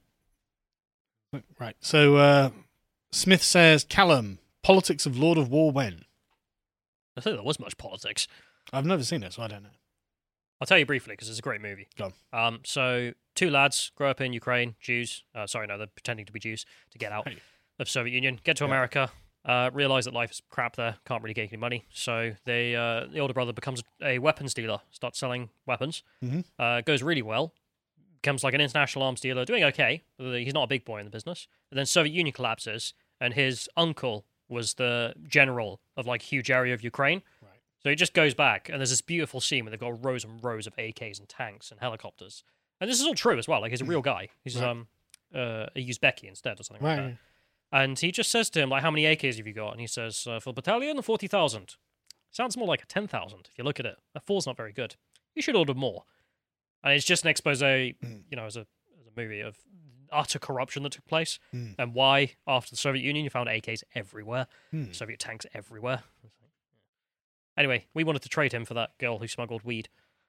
Right. So uh, Smith says, Callum, politics of Lord of War when? I think there was much politics. I've never seen it, so I don't know. I'll tell you briefly, because it's a great movie. Go on. Um, so, two lads grow up in Ukraine, Jews. Uh, sorry, no, they're pretending to be Jews to get out Hey. of Soviet Union. Get to Yeah. America, uh, realize that life is crap there, can't really get any money. So, they uh, the older brother becomes a weapons dealer, starts selling weapons. Mhm. Uh, goes really well. Becomes like an international arms dealer, doing okay. He's not a big boy in the business. And then Soviet Union collapses, and his uncle was the general of like a huge area of Ukraine. Right. So he just goes back, and there's this beautiful scene where they've got rows and rows of A Ks and tanks and helicopters. And this is all true as well. Like, he's a real guy. He's Right. um uh, a Uzbeki instead or something Right. like that. And he just says to him, like, how many A Ks have you got? And he says, uh, for battalion, forty thousand. Sounds more like a ten thousand if you look at it. A four's not very good. You should order more. And it's just an expose, you know, as a, as a movie of utter corruption that took place Mm. and why, after the Soviet Union, you found A Ks everywhere, Mm. Soviet tanks everywhere. Anyway, we wanted to trade him for that girl who smuggled weed.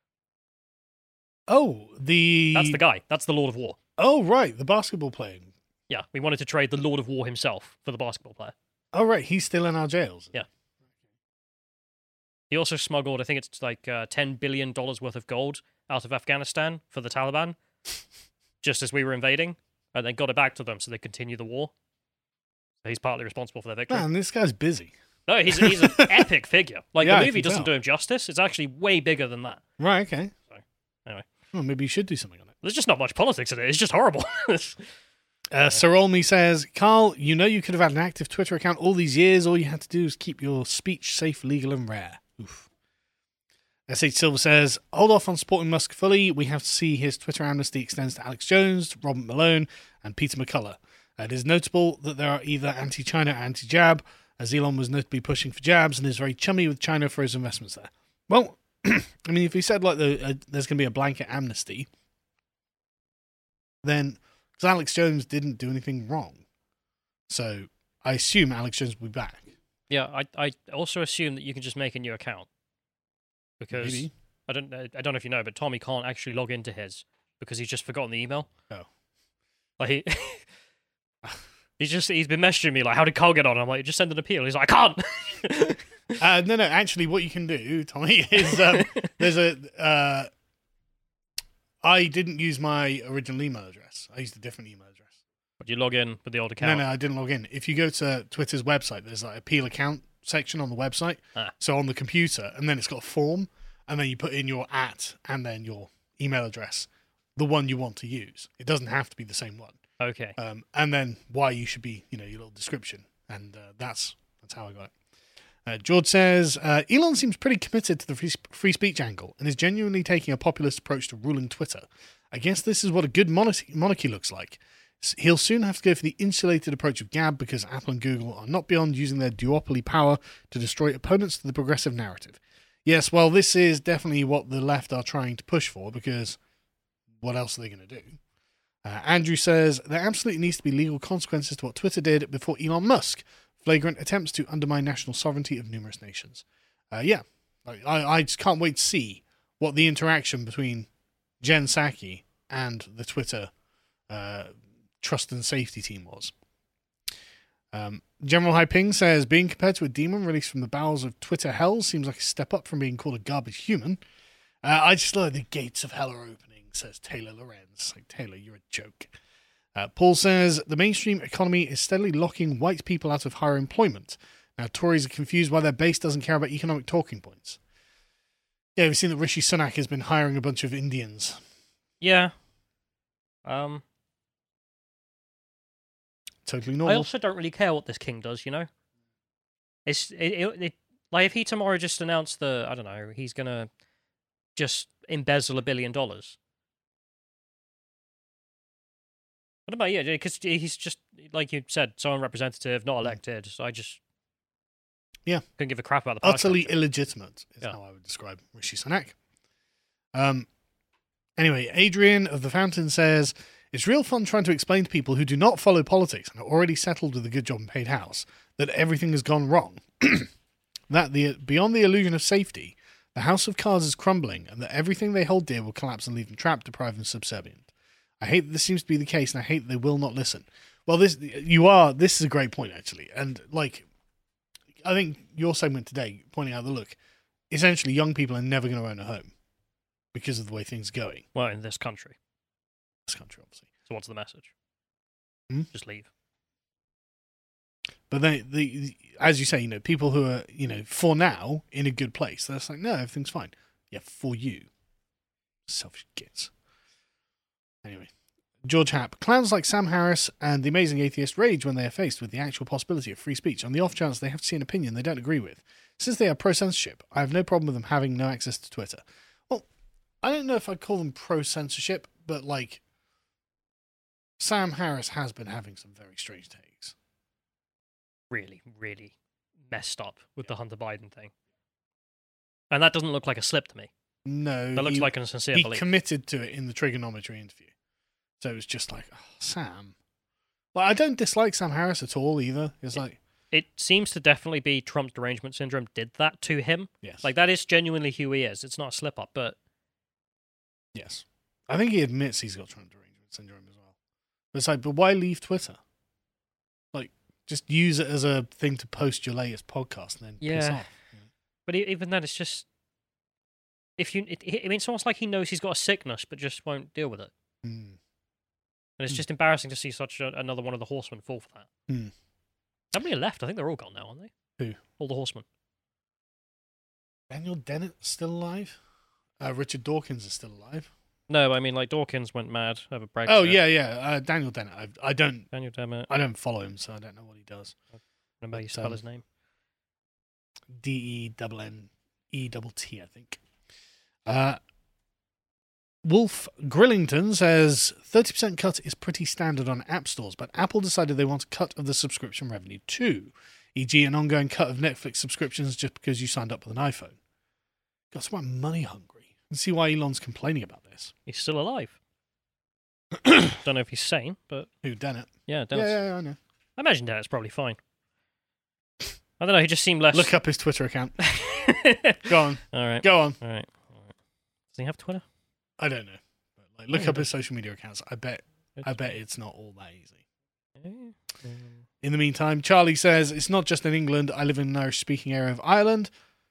Oh, the That's the guy. That's the Lord of War. Oh, right, the basketball playing. Yeah, we wanted to trade the Lord of War himself for the basketball player. Oh, right, he's still in our jails. Yeah. He also smuggled, I think it's like uh, ten billion dollars worth of gold out of Afghanistan for the Taliban, just as we were invading, and then got it back to them so they continue the war. So he's partly responsible for their victory. Man, this guy's busy. No, he's, he's an epic figure. Like, Yeah, I the movie can doesn't tell. do him justice. It's actually way bigger than that. Right, okay. So, anyway. Well, maybe you should do something on it. There's just not much politics in it. It's just horrible. Uh, Sir Olney says, Carl, you know you could have had an active Twitter account all these years. All you had to do is keep your speech safe, legal, and rare. Oof. S H Silver says, hold off on supporting Musk fully. We have to see his Twitter amnesty extends to Alex Jones, Robert Malone, and Peter McCullough. It is notable that there are either anti-China or anti-jab, as Elon was notably pushing for jabs and is very chummy with China for his investments there. Well, I mean, if he said like the, uh, there's going to be a blanket amnesty, then because Alex Jones didn't do anything wrong, so I assume Alex Jones will be back. Yeah, I I also assume that you can just make a new account because Maybe. I don't I don't know if you know, but Tommy can't actually log into his because he's just forgotten the email. Oh. Like he he's just he's been messaging me like, how did Carl get on? I'm like, just send an appeal. He's like, I can't. Uh, no, no. Actually, what you can do, Tommy, is um, there's a. Uh, I didn't use my original email address. I used a different email address. But you log in with the old No, account. no, I didn't log in. If you go to Twitter's website, there's like appeal account section on the website. Ah. So on the computer, and then it's got a form, and then you put in your at and then your email address, the one you want to use. It doesn't have to be the same one. Okay. Um, and then why you should be, you know, your little description. And uh, that's that's how I got it. Uh, George says, uh, Elon seems pretty committed to the free, free speech angle and is genuinely taking a populist approach to ruling Twitter. I guess this is what a good monarchy, monarchy looks like. S- He'll soon have to go for the insulated approach of Gab because Apple and Google are not beyond using their duopoly power to destroy opponents to the progressive narrative. Yes, well, this is definitely what the left are trying to push for because what else are they going to do? Uh, Andrew says, there absolutely needs to be legal consequences to what Twitter did before Elon Musk. Flagrant attempts to undermine national sovereignty of numerous nations. Uh, yeah, I, I just can't wait to see what the interaction between Jen Psaki and the Twitter uh, trust and safety team was. Um, General Haiping says, being compared to a demon released from the bowels of Twitter hell seems like a step up from being called a garbage human. Uh, I just love the gates of hell are opening, says Taylor Lorenz. Like, Taylor, you're a joke. Uh, Paul says, the mainstream economy is steadily locking white people out of higher employment. Now, Tories are confused why their base doesn't care about economic talking points. Yeah, we've seen that Rishi Sunak has been hiring a bunch of Indians. Yeah. Um. Totally normal. I also don't really care what this king does, you know? It's it, it, it like if he tomorrow just announced the, I don't know, he's going to just embezzle a billion dollars. What about you? Because he's just, like you said, someone representative, not elected. So I just yeah couldn't give a crap about the power utterly structure. illegitimate is Yeah. how I would describe Rishi Sunak. Um. Anyway, Adrian of the Fountain says, it's real fun trying to explain to people who do not follow politics and are already settled with a good job and paid house that everything has gone wrong. That the beyond the illusion of safety, the house of cards is crumbling and that everything they hold dear will collapse and leave them trapped, deprived, and subservient. I hate that this seems to be the case, and I hate that they will not listen. Well, this you are. This is a great point, actually, and like, I think your segment today pointing out that look, essentially, young people are never going to own a home because of the way things are going. Well, in this country. This country, obviously. So what's the message? Hmm? Just leave. But they, the as you say, you know, people who are, you know, for now in a good place, they're just like, no, everything's fine. Yeah, for you, selfish gits. Anyway, George Happ. Clowns like Sam Harris and the Amazing Atheist rage when they are faced with the actual possibility of free speech on the off chance they have to see an opinion they don't agree with. Since they are pro-censorship, I have no problem with them having no access to Twitter. Well, I don't know if I'd call them pro-censorship, but like, Sam Harris has been having some very strange takes. Really, really messed up with the Hunter Biden thing. And that doesn't look like a slip to me. No. That looks he, like a sincere he belief. committed to it in the trigonometry interview. So it was just like, oh, Sam. Well, I don't dislike Sam Harris at all either. It's it, like... It seems to definitely be Trump's derangement syndrome did that to him. Yes. Like, that is genuinely who he is. It's not a slip-up, but... Yes. I think he admits he's got Trump derangement syndrome as well. But it's like, but why leave Twitter? Like, just use it as a thing to post your latest podcast and then yeah. piss off. You know? But even then, it's just... If you, it, I mean, it's almost like he knows he's got a sickness, but just won't deal with it. Mm. And it's Mm. just embarrassing to see such a, another one of the horsemen fall for that. Mm. How many are left? I think they're all gone now, aren't they? Who? All the horsemen. Daniel Dennett's still alive? Uh, Richard Dawkins is still alive. No, I mean, like, Dawkins went mad over Brexit. Oh, yeah, yeah. Uh, Daniel Dennett. I, I don't... Daniel Dennett. I don't follow him, so I don't know what he does. Remember how you spell um, his name? D E N N E T T, I think. Uh, Wolf Grillington says thirty percent cut is pretty standard on app stores, but Apple decided they want a cut of the subscription revenue too, for example an ongoing cut of Netflix subscriptions just because you signed up with an iPhone. Got someone money hungry. You can see why Elon's complaining about this. He's still alive. Don't know if he's sane, but... Who, Dennett? Yeah, Dennett's... Yeah, yeah, yeah, I know. I imagine Dennett's probably fine. I don't know, he just seemed less... Look up his Twitter account. Go on. All right. Go on. All right. All right. Does he have Twitter? I don't know. But like, look Yeah, up but- his social media accounts. I bet It's- I bet it's not all that easy. Mm. In the meantime, Charlie says, it's not just in England. I live in an Irish-speaking area of Ireland.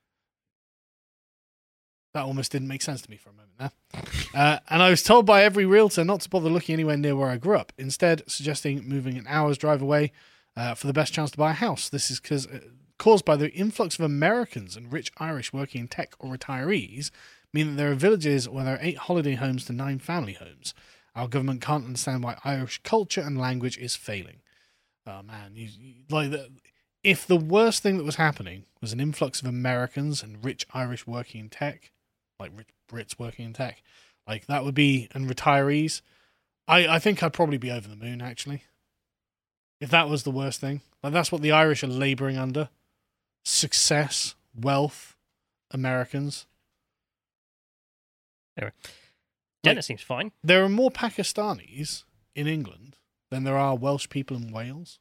That almost didn't make sense to me for a moment there. Uh, and I was told by every realtor not to bother looking anywhere near where I grew up, instead suggesting moving an hour's drive away uh, for the best chance to buy a house. This is because uh, caused by the influx of Americans and rich Irish working in tech or retirees mean that there are villages where there are eight holiday homes to nine family homes. Our government can't understand why Irish culture and language is failing. Oh man, you, you, like the, if the worst thing that was happening was an influx of Americans and rich Irish working in tech, like rich Brits working in tech, like that would be, and retirees, I, I think I'd probably be over the moon, actually. If that was the worst thing. Like that's what the Irish are labouring under. Success, wealth, Americans. Anyway. Dennis like, seems fine. There are more Pakistanis in England than there are Welsh people in Wales.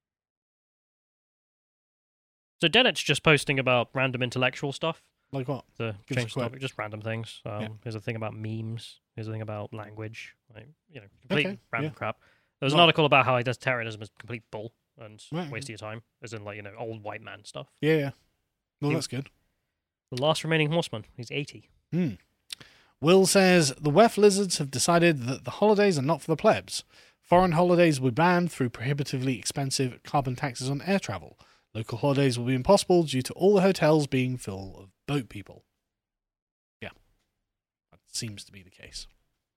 So Dennett's just posting about random intellectual stuff. Like what? To change the topic, just random things. Um, yeah. Here's a thing about memes. Here's a thing about language. Like, you know, complete okay. random yeah. crap. There was an article about how identitarianism is complete bull and right. waste of your time, as in like, you know, old white man stuff. Yeah, yeah. Well, he, that's good. The last remaining horseman. He's eighty. Hmm. Will says, the W E F lizards have decided that the holidays are not for the plebs. Foreign holidays will be banned through prohibitively expensive carbon taxes on air travel. Local holidays will be impossible due to all the hotels being full of boat people. Yeah, that seems to be the case.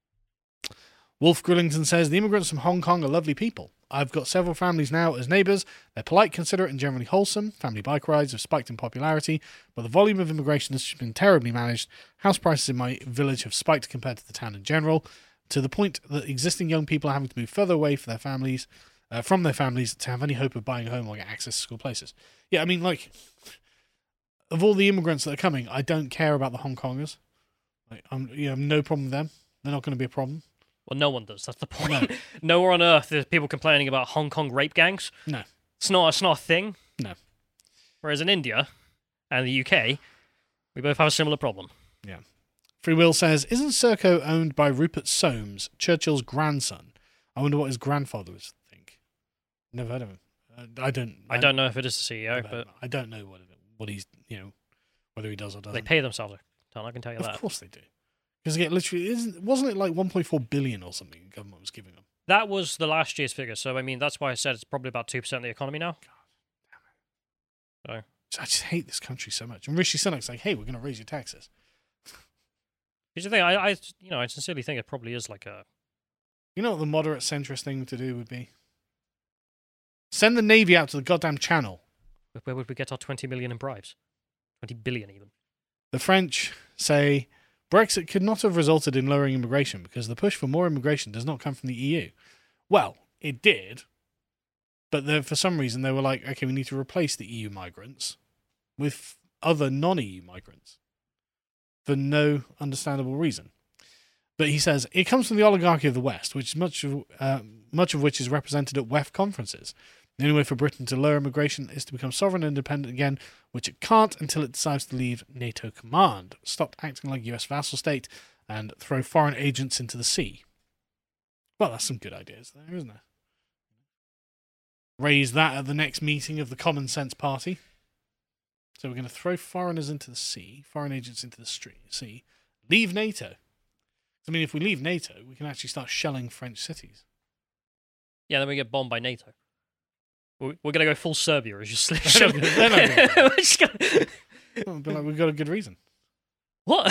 Wolf Grillington says, the immigrants from Hong Kong are lovely people. I've got several families now as neighbours. They're polite, considerate, and generally wholesome. Family bike rides have spiked in popularity, but the volume of immigration has been terribly managed. House prices in my village have spiked compared to the town in general, to the point that existing young people are having to move further away for their families, uh, from their families to have any hope of buying a home or get access to school places. Yeah, I mean, like, of all the immigrants that are coming, I don't care about the Hong Kongers. Like, I'm, you know, no problem with them. They're not going to be a problem. Well, no one does. That's the point. No. Nowhere on earth there's people complaining about Hong Kong rape gangs. No. It's not, it's not a thing. No. Whereas in India and the U K, we both have a similar problem. Yeah. Free Will says, isn't Serco owned by Rupert Soames, Churchill's grandson? I wonder what his grandfather was think. Never heard of him. Uh, I don't. I, I don't know if it is the C E O, but I don't know what what he's, you know, whether he does or doesn't. They pay themselves a ton, I can tell you of that. Of course they do. Because it literally isn't. Wasn't it like one point four billion or something? The government was giving them. That was the last year's figure. So I mean, that's why I said it's probably about two percent of the economy now. God damn it! So I just hate this country so much. And Rishi Sunak's like, "Hey, we're going to raise your taxes." Here's the thing. I, I, you know, I sincerely think it probably is like a. You know what the moderate centrist thing to do would be? Send the Navy out to the goddamn channel. Where would we get our twenty million in bribes? Twenty billion even. The French say Brexit could not have resulted in lowering immigration because the push for more immigration does not come from the E U. Well, it did, but then for some reason they were like, okay, we need to replace the E U migrants with other non-E U migrants for no understandable reason. But he says it comes from the oligarchy of the West, which much of, uh, much of which is represented at W E F conferences. The only way for Britain to lower immigration is to become sovereign and independent again, which it can't until it decides to leave NATO command, stop acting like U S vassal state, and throw foreign agents into the sea. Well, that's some good ideas there, isn't it? Raise that at the next meeting of the Common Sense Party. So we're going to throw foreigners into the sea, foreign agents into the street, sea, leave NATO. I mean, if we leave NATO, we can actually start shelling French cities. Yeah, then we get bombed by NATO. We're going to go full Serbia as just They're not gonna, We're just gonna... well, but like, we've got a good reason. What?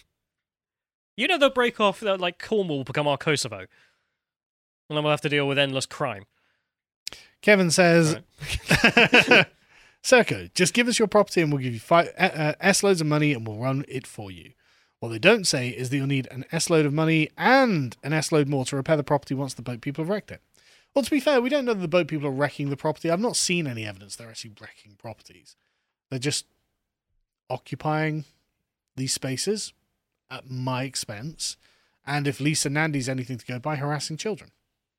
You know they'll break off, like Cornwall will become our Kosovo. And then we'll have to deal with endless crime. Kevin says, right. Serco, just give us your property and we'll give you five, uh, S loads of money and we'll run it for you. What they don't say is that you'll need an S load of money and an S load more to repair the property once the boat people have wrecked it. Well, to be fair, we don't know that the boat people are wrecking the property. I've not seen any evidence they're actually wrecking properties. They're just occupying these spaces at my expense, and if Lisa Nandy's anything to go by, harassing children.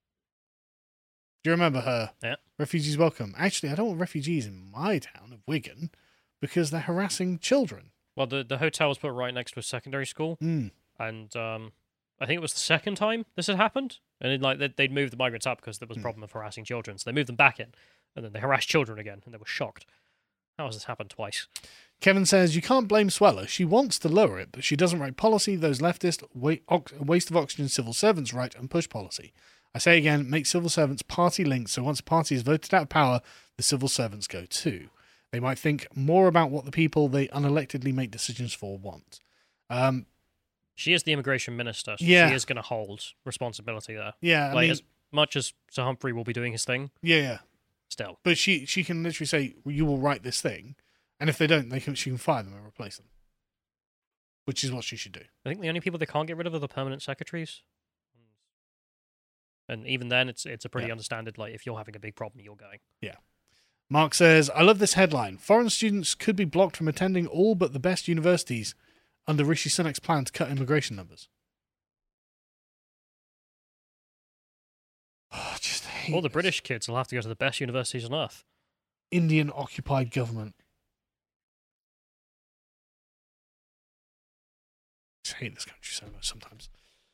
Do you remember her? Yeah. Refugees welcome. Actually, I don't want refugees in my town of Wigan because they're harassing children. Well, the, the hotel was put right next to a secondary school, mm. and um, I think it was the second time this had happened. And it, like they'd, they'd moved the migrants up because there was a problem of harassing children. So they moved them back in, and then they harassed children again, and they were shocked. How has this happened twice? Kevin says, you can't blame Sweller. She wants to lower it, but she doesn't write policy. Those leftist wa- ox- waste of oxygen civil servants write and push policy. I say again, make civil servants party linked, so once a party is voted out of power, the civil servants go too. They might think more about what the people they unelectedly make decisions for want. Um, she is the immigration minister, so yeah. she is going to hold responsibility there. Yeah, I like, mean, as much as Sir Humphrey will be doing his thing. Yeah, yeah. Still. But she, she can literally say, you will write this thing, and if they don't, they can she can fire them and replace them. Which is what she should do. I think the only people they can't get rid of are the permanent secretaries. And even then, it's it's a pretty yeah. understanded, like, if you're having a big problem, you're going. Yeah. Mark says, I love this headline. Foreign students could be blocked from attending all but the best universities under Rishi Sunak's plan to cut immigration numbers. Oh, I just hate All the this. British kids will have to go to the best universities on earth. Indian-occupied government. I just hate this country so much sometimes.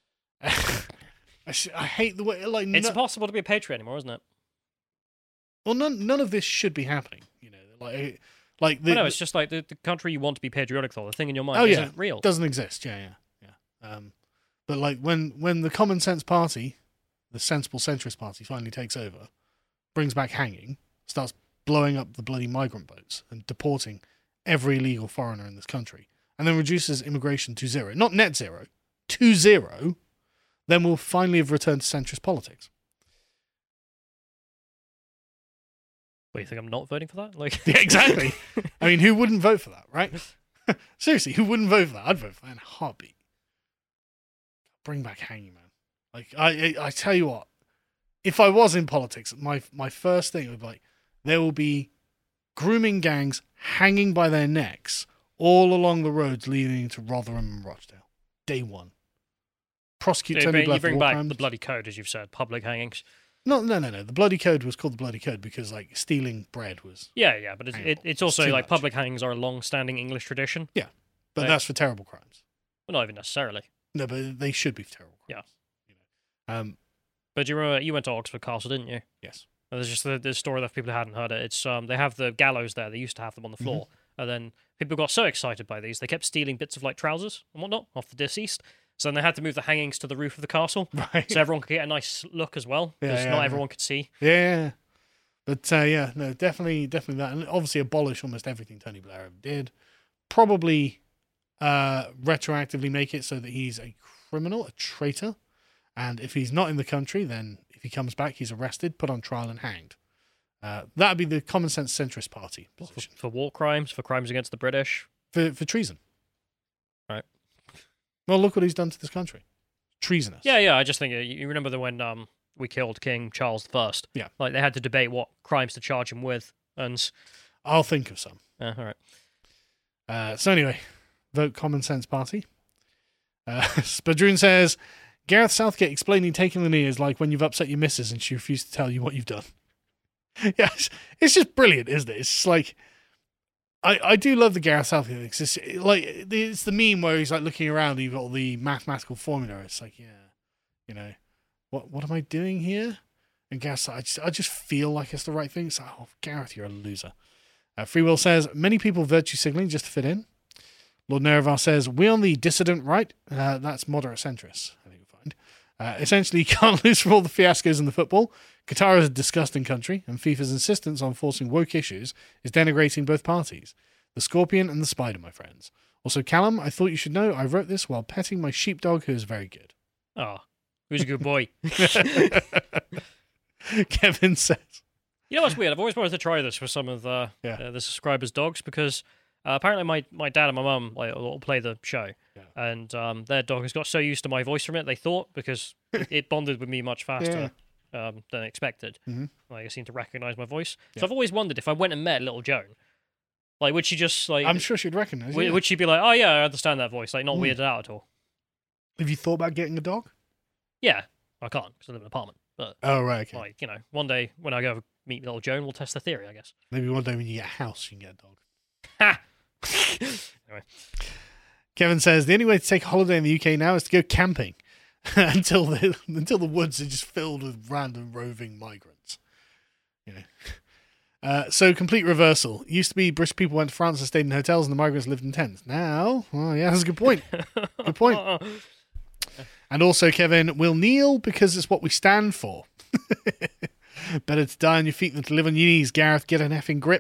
I, sh- I hate the way, like... It's no- impossible to be a patriot anymore, isn't it? Well, none none of this should be happening. You know, like like the, well, no, it's just like the, the country you want to be patriotic for. The thing in your mind oh, isn't yeah, real. Doesn't exist. Yeah, yeah, yeah. Um, but like when when the common sense party, the sensible centrist party, finally takes over, brings back hanging, starts blowing up the bloody migrant boats and deporting every illegal foreigner in this country, and then reduces immigration to zero, not net zero, to zero, then we'll finally have returned to centrist politics. What, you think I'm not voting for that? Like, yeah, exactly. I mean, who wouldn't vote for that, right? Seriously, who wouldn't vote for that? I'd vote for that in a heartbeat. Bring back hanging, man. Like, I, I, I tell you what, if I was in politics, my my first thing would be like, there will be grooming gangs hanging by their necks all along the roads leading to Rotherham and Rochdale. Day one. Prosecute you Tony bring, Blair you for bring war back crimes. the bloody code, as you've said, public hangings. No, no, no, no. The bloody code was called the bloody code because, like, stealing bread was. Yeah, yeah, but it's, it, it's also It's too like much. public hangings are a long-standing English tradition. Yeah, but Right. that's for terrible crimes. Well, not even necessarily. No, but they should be for terrible crimes. Yeah. You know. Um. But you remember you went to Oxford Castle, didn't you? Yes. And there's just the, the story that if people hadn't heard it. It's um they have the gallows there. They used to have them on the floor, Mm-hmm. and then people got so excited by these they kept stealing bits of like trousers and whatnot off the deceased. So then they had to move the hangings to the roof of the castle, Right. so everyone could get a nice look as well, Yeah, because yeah, not yeah. everyone could see. Yeah. But uh, yeah, no, definitely, definitely that, and obviously abolish almost everything Tony Blair ever did. Probably uh, retroactively make it so that he's a criminal, a traitor, and if he's not in the country, then if he comes back, he's arrested, put on trial, and hanged. Uh, that would be the common sense centrist party For, position for war crimes, for crimes against the British. for for treason. Right. Well, look what he's done to this country. Treasonous. Yeah, yeah. I just think uh, you remember the when um we killed King Charles the First. Yeah. Like they had to debate what crimes to charge him with, and I'll think of some. uh, all right. Uh, so anyway, vote Common Sense Party. Uh, Spadroon says, Gareth Southgate explaining taking the knee is like when you've upset your missus and she refused to tell you what you've done. Yeah, it's, it's just brilliant, isn't it? It's just like, I, I do love the Gareth Southgate thing. 'Cause It's like, it's the meme where he's like looking around and you've got all the mathematical formula. It's like, yeah, you know, what what am I doing here? And Gareth, I just, I just feel like it's the right thing. It's like, oh, Gareth, you're a loser. Uh, Free Will says, many people virtue signaling just to fit in. Lord Nerevar says, we on the dissident right. Uh, that's moderate centrists, I think you'll find. Uh, essentially, you can't lose for all the fiascos in the football. Qatar is a disgusting country, and FIFA's insistence on forcing woke issues is denigrating both parties. The scorpion and the spider, my friends. Also, Callum, I thought you should know I wrote this while petting my sheepdog, who is very good. Oh, who's a good boy? Kevin says, You know what's weird? I've always wanted to try this with some of the Yeah. uh, the subscribers' dogs because uh, apparently my, my dad and my mum like will play the show, Yeah. and um, their dog has got so used to my voice from it they thought because it, it bonded with me much faster um, than expected. Mhm. Like it seemed to recognise my voice. So Yeah. I've always wondered if I went and met little Joan, like would she just like I'm sure she'd recognize would, you. would she be like, oh yeah, I understand that voice, like not Mm. weirded out at all? Have you thought about getting a dog? Yeah, I can't because I live in an apartment. But Oh, right, okay. like you know, one day when I go meet little Joan, we'll test the theory, I guess. Maybe one day when you get a house, you can get a dog. Ha! Anyway. Kevin says the only way to take a holiday in the U K now is to go camping until the until the woods are just filled with random roving migrants. You know. Uh, so complete reversal. It used to be British people went to France and stayed in hotels, and the migrants lived in tents. Now, oh yeah, that's a good point. Good point. And also, Kevin, we'll kneel because it's what we stand for. Better to die on your feet than to live on your knees, Gareth. Get an effing grip.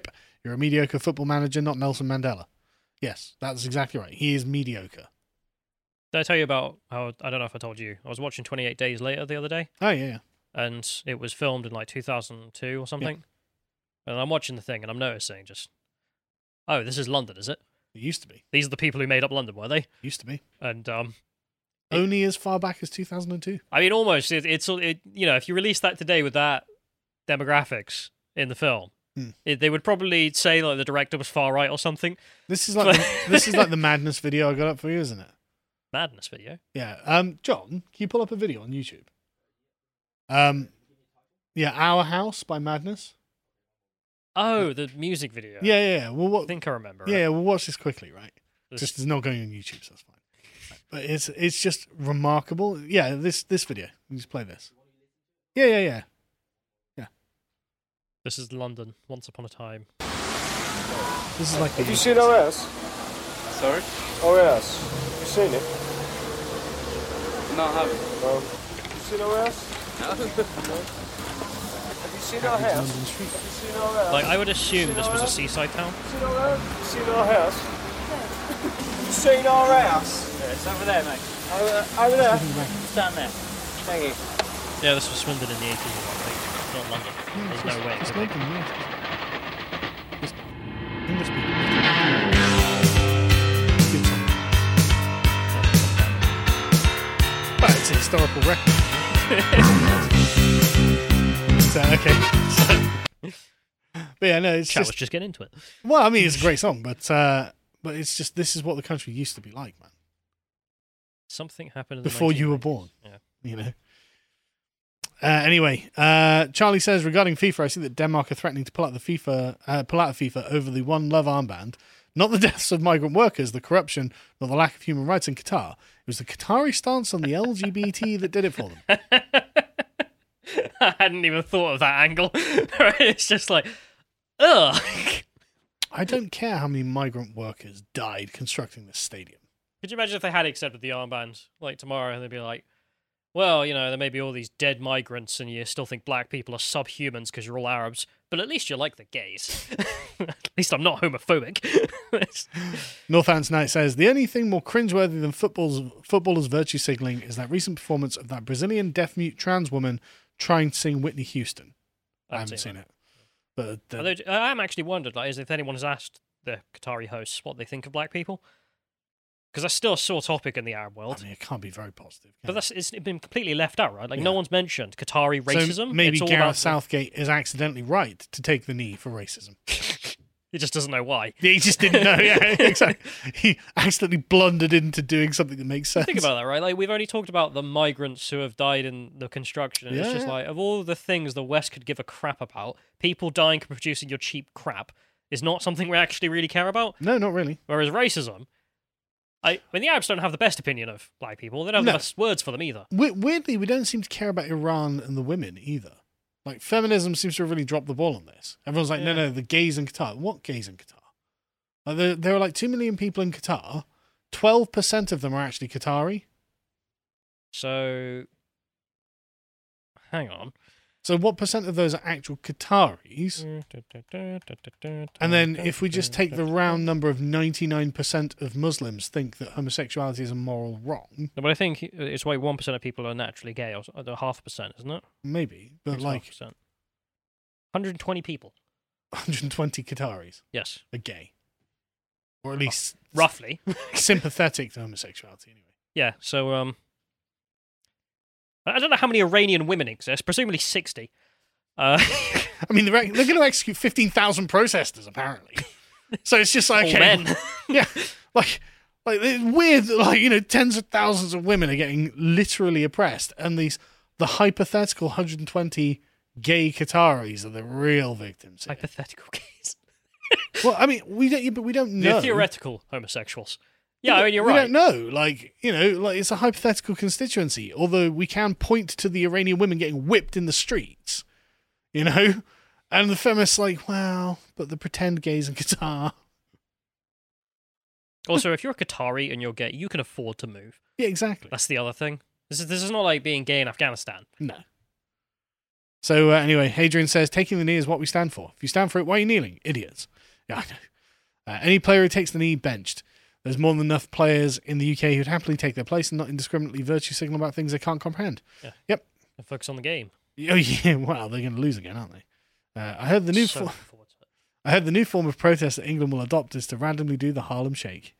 You're a mediocre football manager, not Nelson Mandela. Yes, that's exactly right. He is mediocre. Did I tell you about how, I don't know if I told you, I was watching twenty-eight Days Later the other day. Oh, yeah, yeah. And it was filmed in like two thousand two or something. Yeah. And I'm watching the thing and I'm noticing just, oh, this is London, is it? It used to be. These are the people who made up London, were they? Used to be. And, um... Only as far back as two thousand two. I mean, almost. It, it's, it, you know, if you release that today with that demographics in the film, hmm. it, they would probably say like the director was far right or something. This is like the, this is like the Madness video I got up for you, isn't it? Madness video? Yeah. Um, John, can you pull up a video on YouTube? Um, yeah, Our House by Madness. Oh, the music video. Yeah, yeah, yeah. Well, what, I think I remember. Yeah, right? we'll watch this quickly, right? This... Just it's not going on YouTube, so that's fine. But it's it's just remarkable. Yeah, this this video. You just play this. Yeah, yeah, yeah. Yeah. This is London, once upon a time. This is like the Have you seen O S? Sorry? O S. Have you seen it? No, I haven't. No. Have you seen O S? No. No. Have you seen our house? Have you seen our house? Like, I would assume this was a seaside town. Have you seen our house? Have you seen our house? Have you seen our house? Yeah, it's over there, mate. Over, over there? It's down there. Thank you. Yeah, this was Swindon in the eighties, I think. Not London. Yeah, There's just, no way. Just London, yeah. Just English people. Good song. But it's a historical record. So, okay. So, but yeah, no, it's Chat just... was just getting into it. Well, I mean, it's a great song, but uh, but it's just, this is what the country used to be like, man. Something happened in the Before you were born. Yeah. You know. Uh, anyway, uh, Charlie says, regarding FIFA, I see that Denmark are threatening to pull out the FIFA, uh, pull out of FIFA over the One Love armband. Not the deaths of migrant workers, the corruption, nor the lack of human rights in Qatar. It was the Qatari stance on the L G B T that did it for them. I hadn't even thought of that angle. It's just like, ugh. I don't care how many migrant workers died constructing this stadium. Could you imagine if they had accepted the armband, like tomorrow, and they'd be like, well, you know, there may be all these dead migrants and you still think black people are subhumans because you're all Arabs, but at least you like the gays. At least I'm not homophobic. Northants Knight says, the only thing more cringeworthy than football's, footballers' virtue signaling is that recent performance of that Brazilian deaf-mute trans woman trying to sing Whitney Houston. I, I haven't seen it. it. But the... Although, I am actually wondered, like, is if anyone has asked the Qatari hosts what they think of black people. Because that's still a sore topic in the Arab world. I mean, it can't be very positive. But that's it's been completely left out, right? Like, yeah. No one's mentioned Qatari racism. So maybe it's all Gareth about... Southgate is accidentally right to take the knee for racism. He just doesn't know why. He just didn't know, yeah, exactly. He accidentally blundered into doing something that makes sense. Think about that, right? Like, we've only talked about the migrants who have died in the construction. And yeah, it's just yeah. like, of all the things the West could give a crap about, people dying for producing your cheap crap is not something we actually really care about. No, not really. Whereas racism... I, I mean, the Arabs don't have the best opinion of black people. They don't have no. the best words for them either. We- weirdly, we don't seem to care about Iran and the women either. Like, feminism seems to have really dropped the ball on this. Everyone's like, yeah. no, no, the gays in Qatar. What gays in Qatar? Like, there, there are like two million people in Qatar. twelve percent of them are actually Qatari. So, hang on. So what percent of those are actual Qataris? And then if we just take the round number of ninety-nine percent of Muslims think that homosexuality is a moral wrong. No, but I think it's why one percent of people are naturally gay, or half a percent, isn't it? Maybe, but like... half percent. one hundred twenty people. one hundred twenty Qataris? Yes. Are gay. Or at least... Oh, roughly. sympathetic to homosexuality, anyway. Yeah, so... um. I don't know how many Iranian women exist, presumably sixty. Uh, I mean, they're, they're going to execute fifteen thousand protesters, apparently. So it's just like... All okay, men. Yeah, like, like it's weird that, like, you know, tens of thousands of women are getting literally oppressed, and these the hypothetical one hundred twenty gay Qataris are the real victims here. Hypothetical gays. Well, I mean, we don't, but we don't know. The theoretical homosexuals. Yeah, I mean, you're we right. We don't know. Like, you know, like it's a hypothetical constituency. Although we can point to the Iranian women getting whipped in the streets, you know, and the feminists like, wow, but the pretend gays in Qatar. Also, if you're a Qatari and you're gay, you can afford to move. Yeah, exactly. That's the other thing. This is this is not like being gay in Afghanistan. No. So uh, anyway, Hadrian says, taking the knee is what we stand for. If you stand for it, why are you kneeling? Idiots. Yeah, I know. Uh, any player who takes the knee, benched. There's more than enough players in the U K who'd happily take their place and not indiscriminately virtue signal about things they can't comprehend. Yeah. Yep. And focus on the game. Oh yeah, well, they're going to lose again, aren't they? Uh, I heard the new So fo- looking forward to it. I heard the new form of protest that England will adopt is to randomly do the Harlem Shake.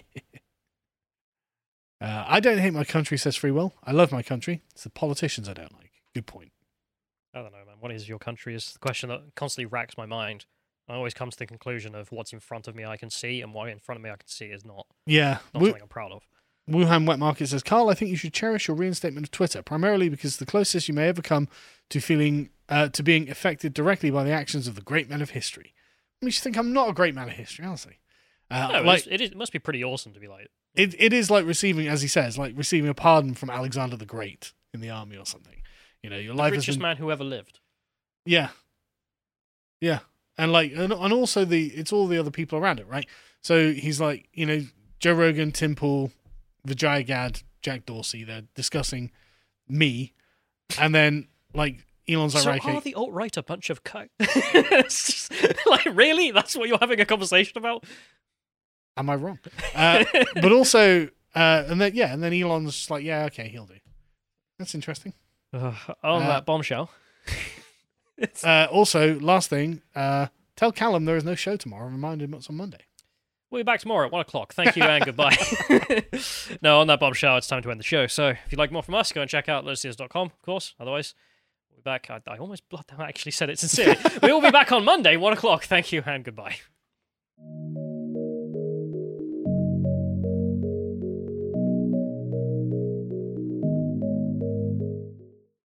uh, I don't hate my country, says Freewill. I love my country. It's the politicians I don't like. Good point. I don't know, man. What is your country is the question that constantly racks my mind. I always come to the conclusion of what's in front of me I can see, and what in front of me I can see is not. Yeah. Not Wu- something I'm proud of. Wuhan Wet Market says, Carl, I think you should cherish your reinstatement of Twitter, primarily because the closest you may ever come to feeling uh, to being affected directly by the actions of the great men of history. It makes you think I'm not a great man of history, honestly. Uh, No, like, it's- it, is, it must be pretty awesome to be like. It it is like receiving, as he says, like receiving a pardon from Alexander the Great in the army or something. You know, your The life has richest been, man who ever lived. yeah, yeah, and like, and, and also the it's all the other people around it, right? So he's like, you know, Joe Rogan, Tim Pool, Vijay Gad, Jack Dorsey. They're discussing me, and then like Elon's like, So right, are okay, the alt-right a bunch of co- It's just, like, really? That's what you're having a conversation about? am I wrong? Uh, but also, uh, and then yeah, and then Elon's just like, yeah, okay, he'll do. That's interesting. Uh, on Uh, that bombshell. Uh, also, last thing, uh, tell Callum there is no show tomorrow. Remind him it's on Monday. We'll be back tomorrow at one o'clock. Thank you and goodbye. No, on that bombshell, it's time to end the show. So if you'd like more from us, go and check out lotusears dot com, of course. Otherwise, we'll be back. I, I almost blood I actually said it sincerely. We will be back on Monday, one o'clock. Thank you and goodbye.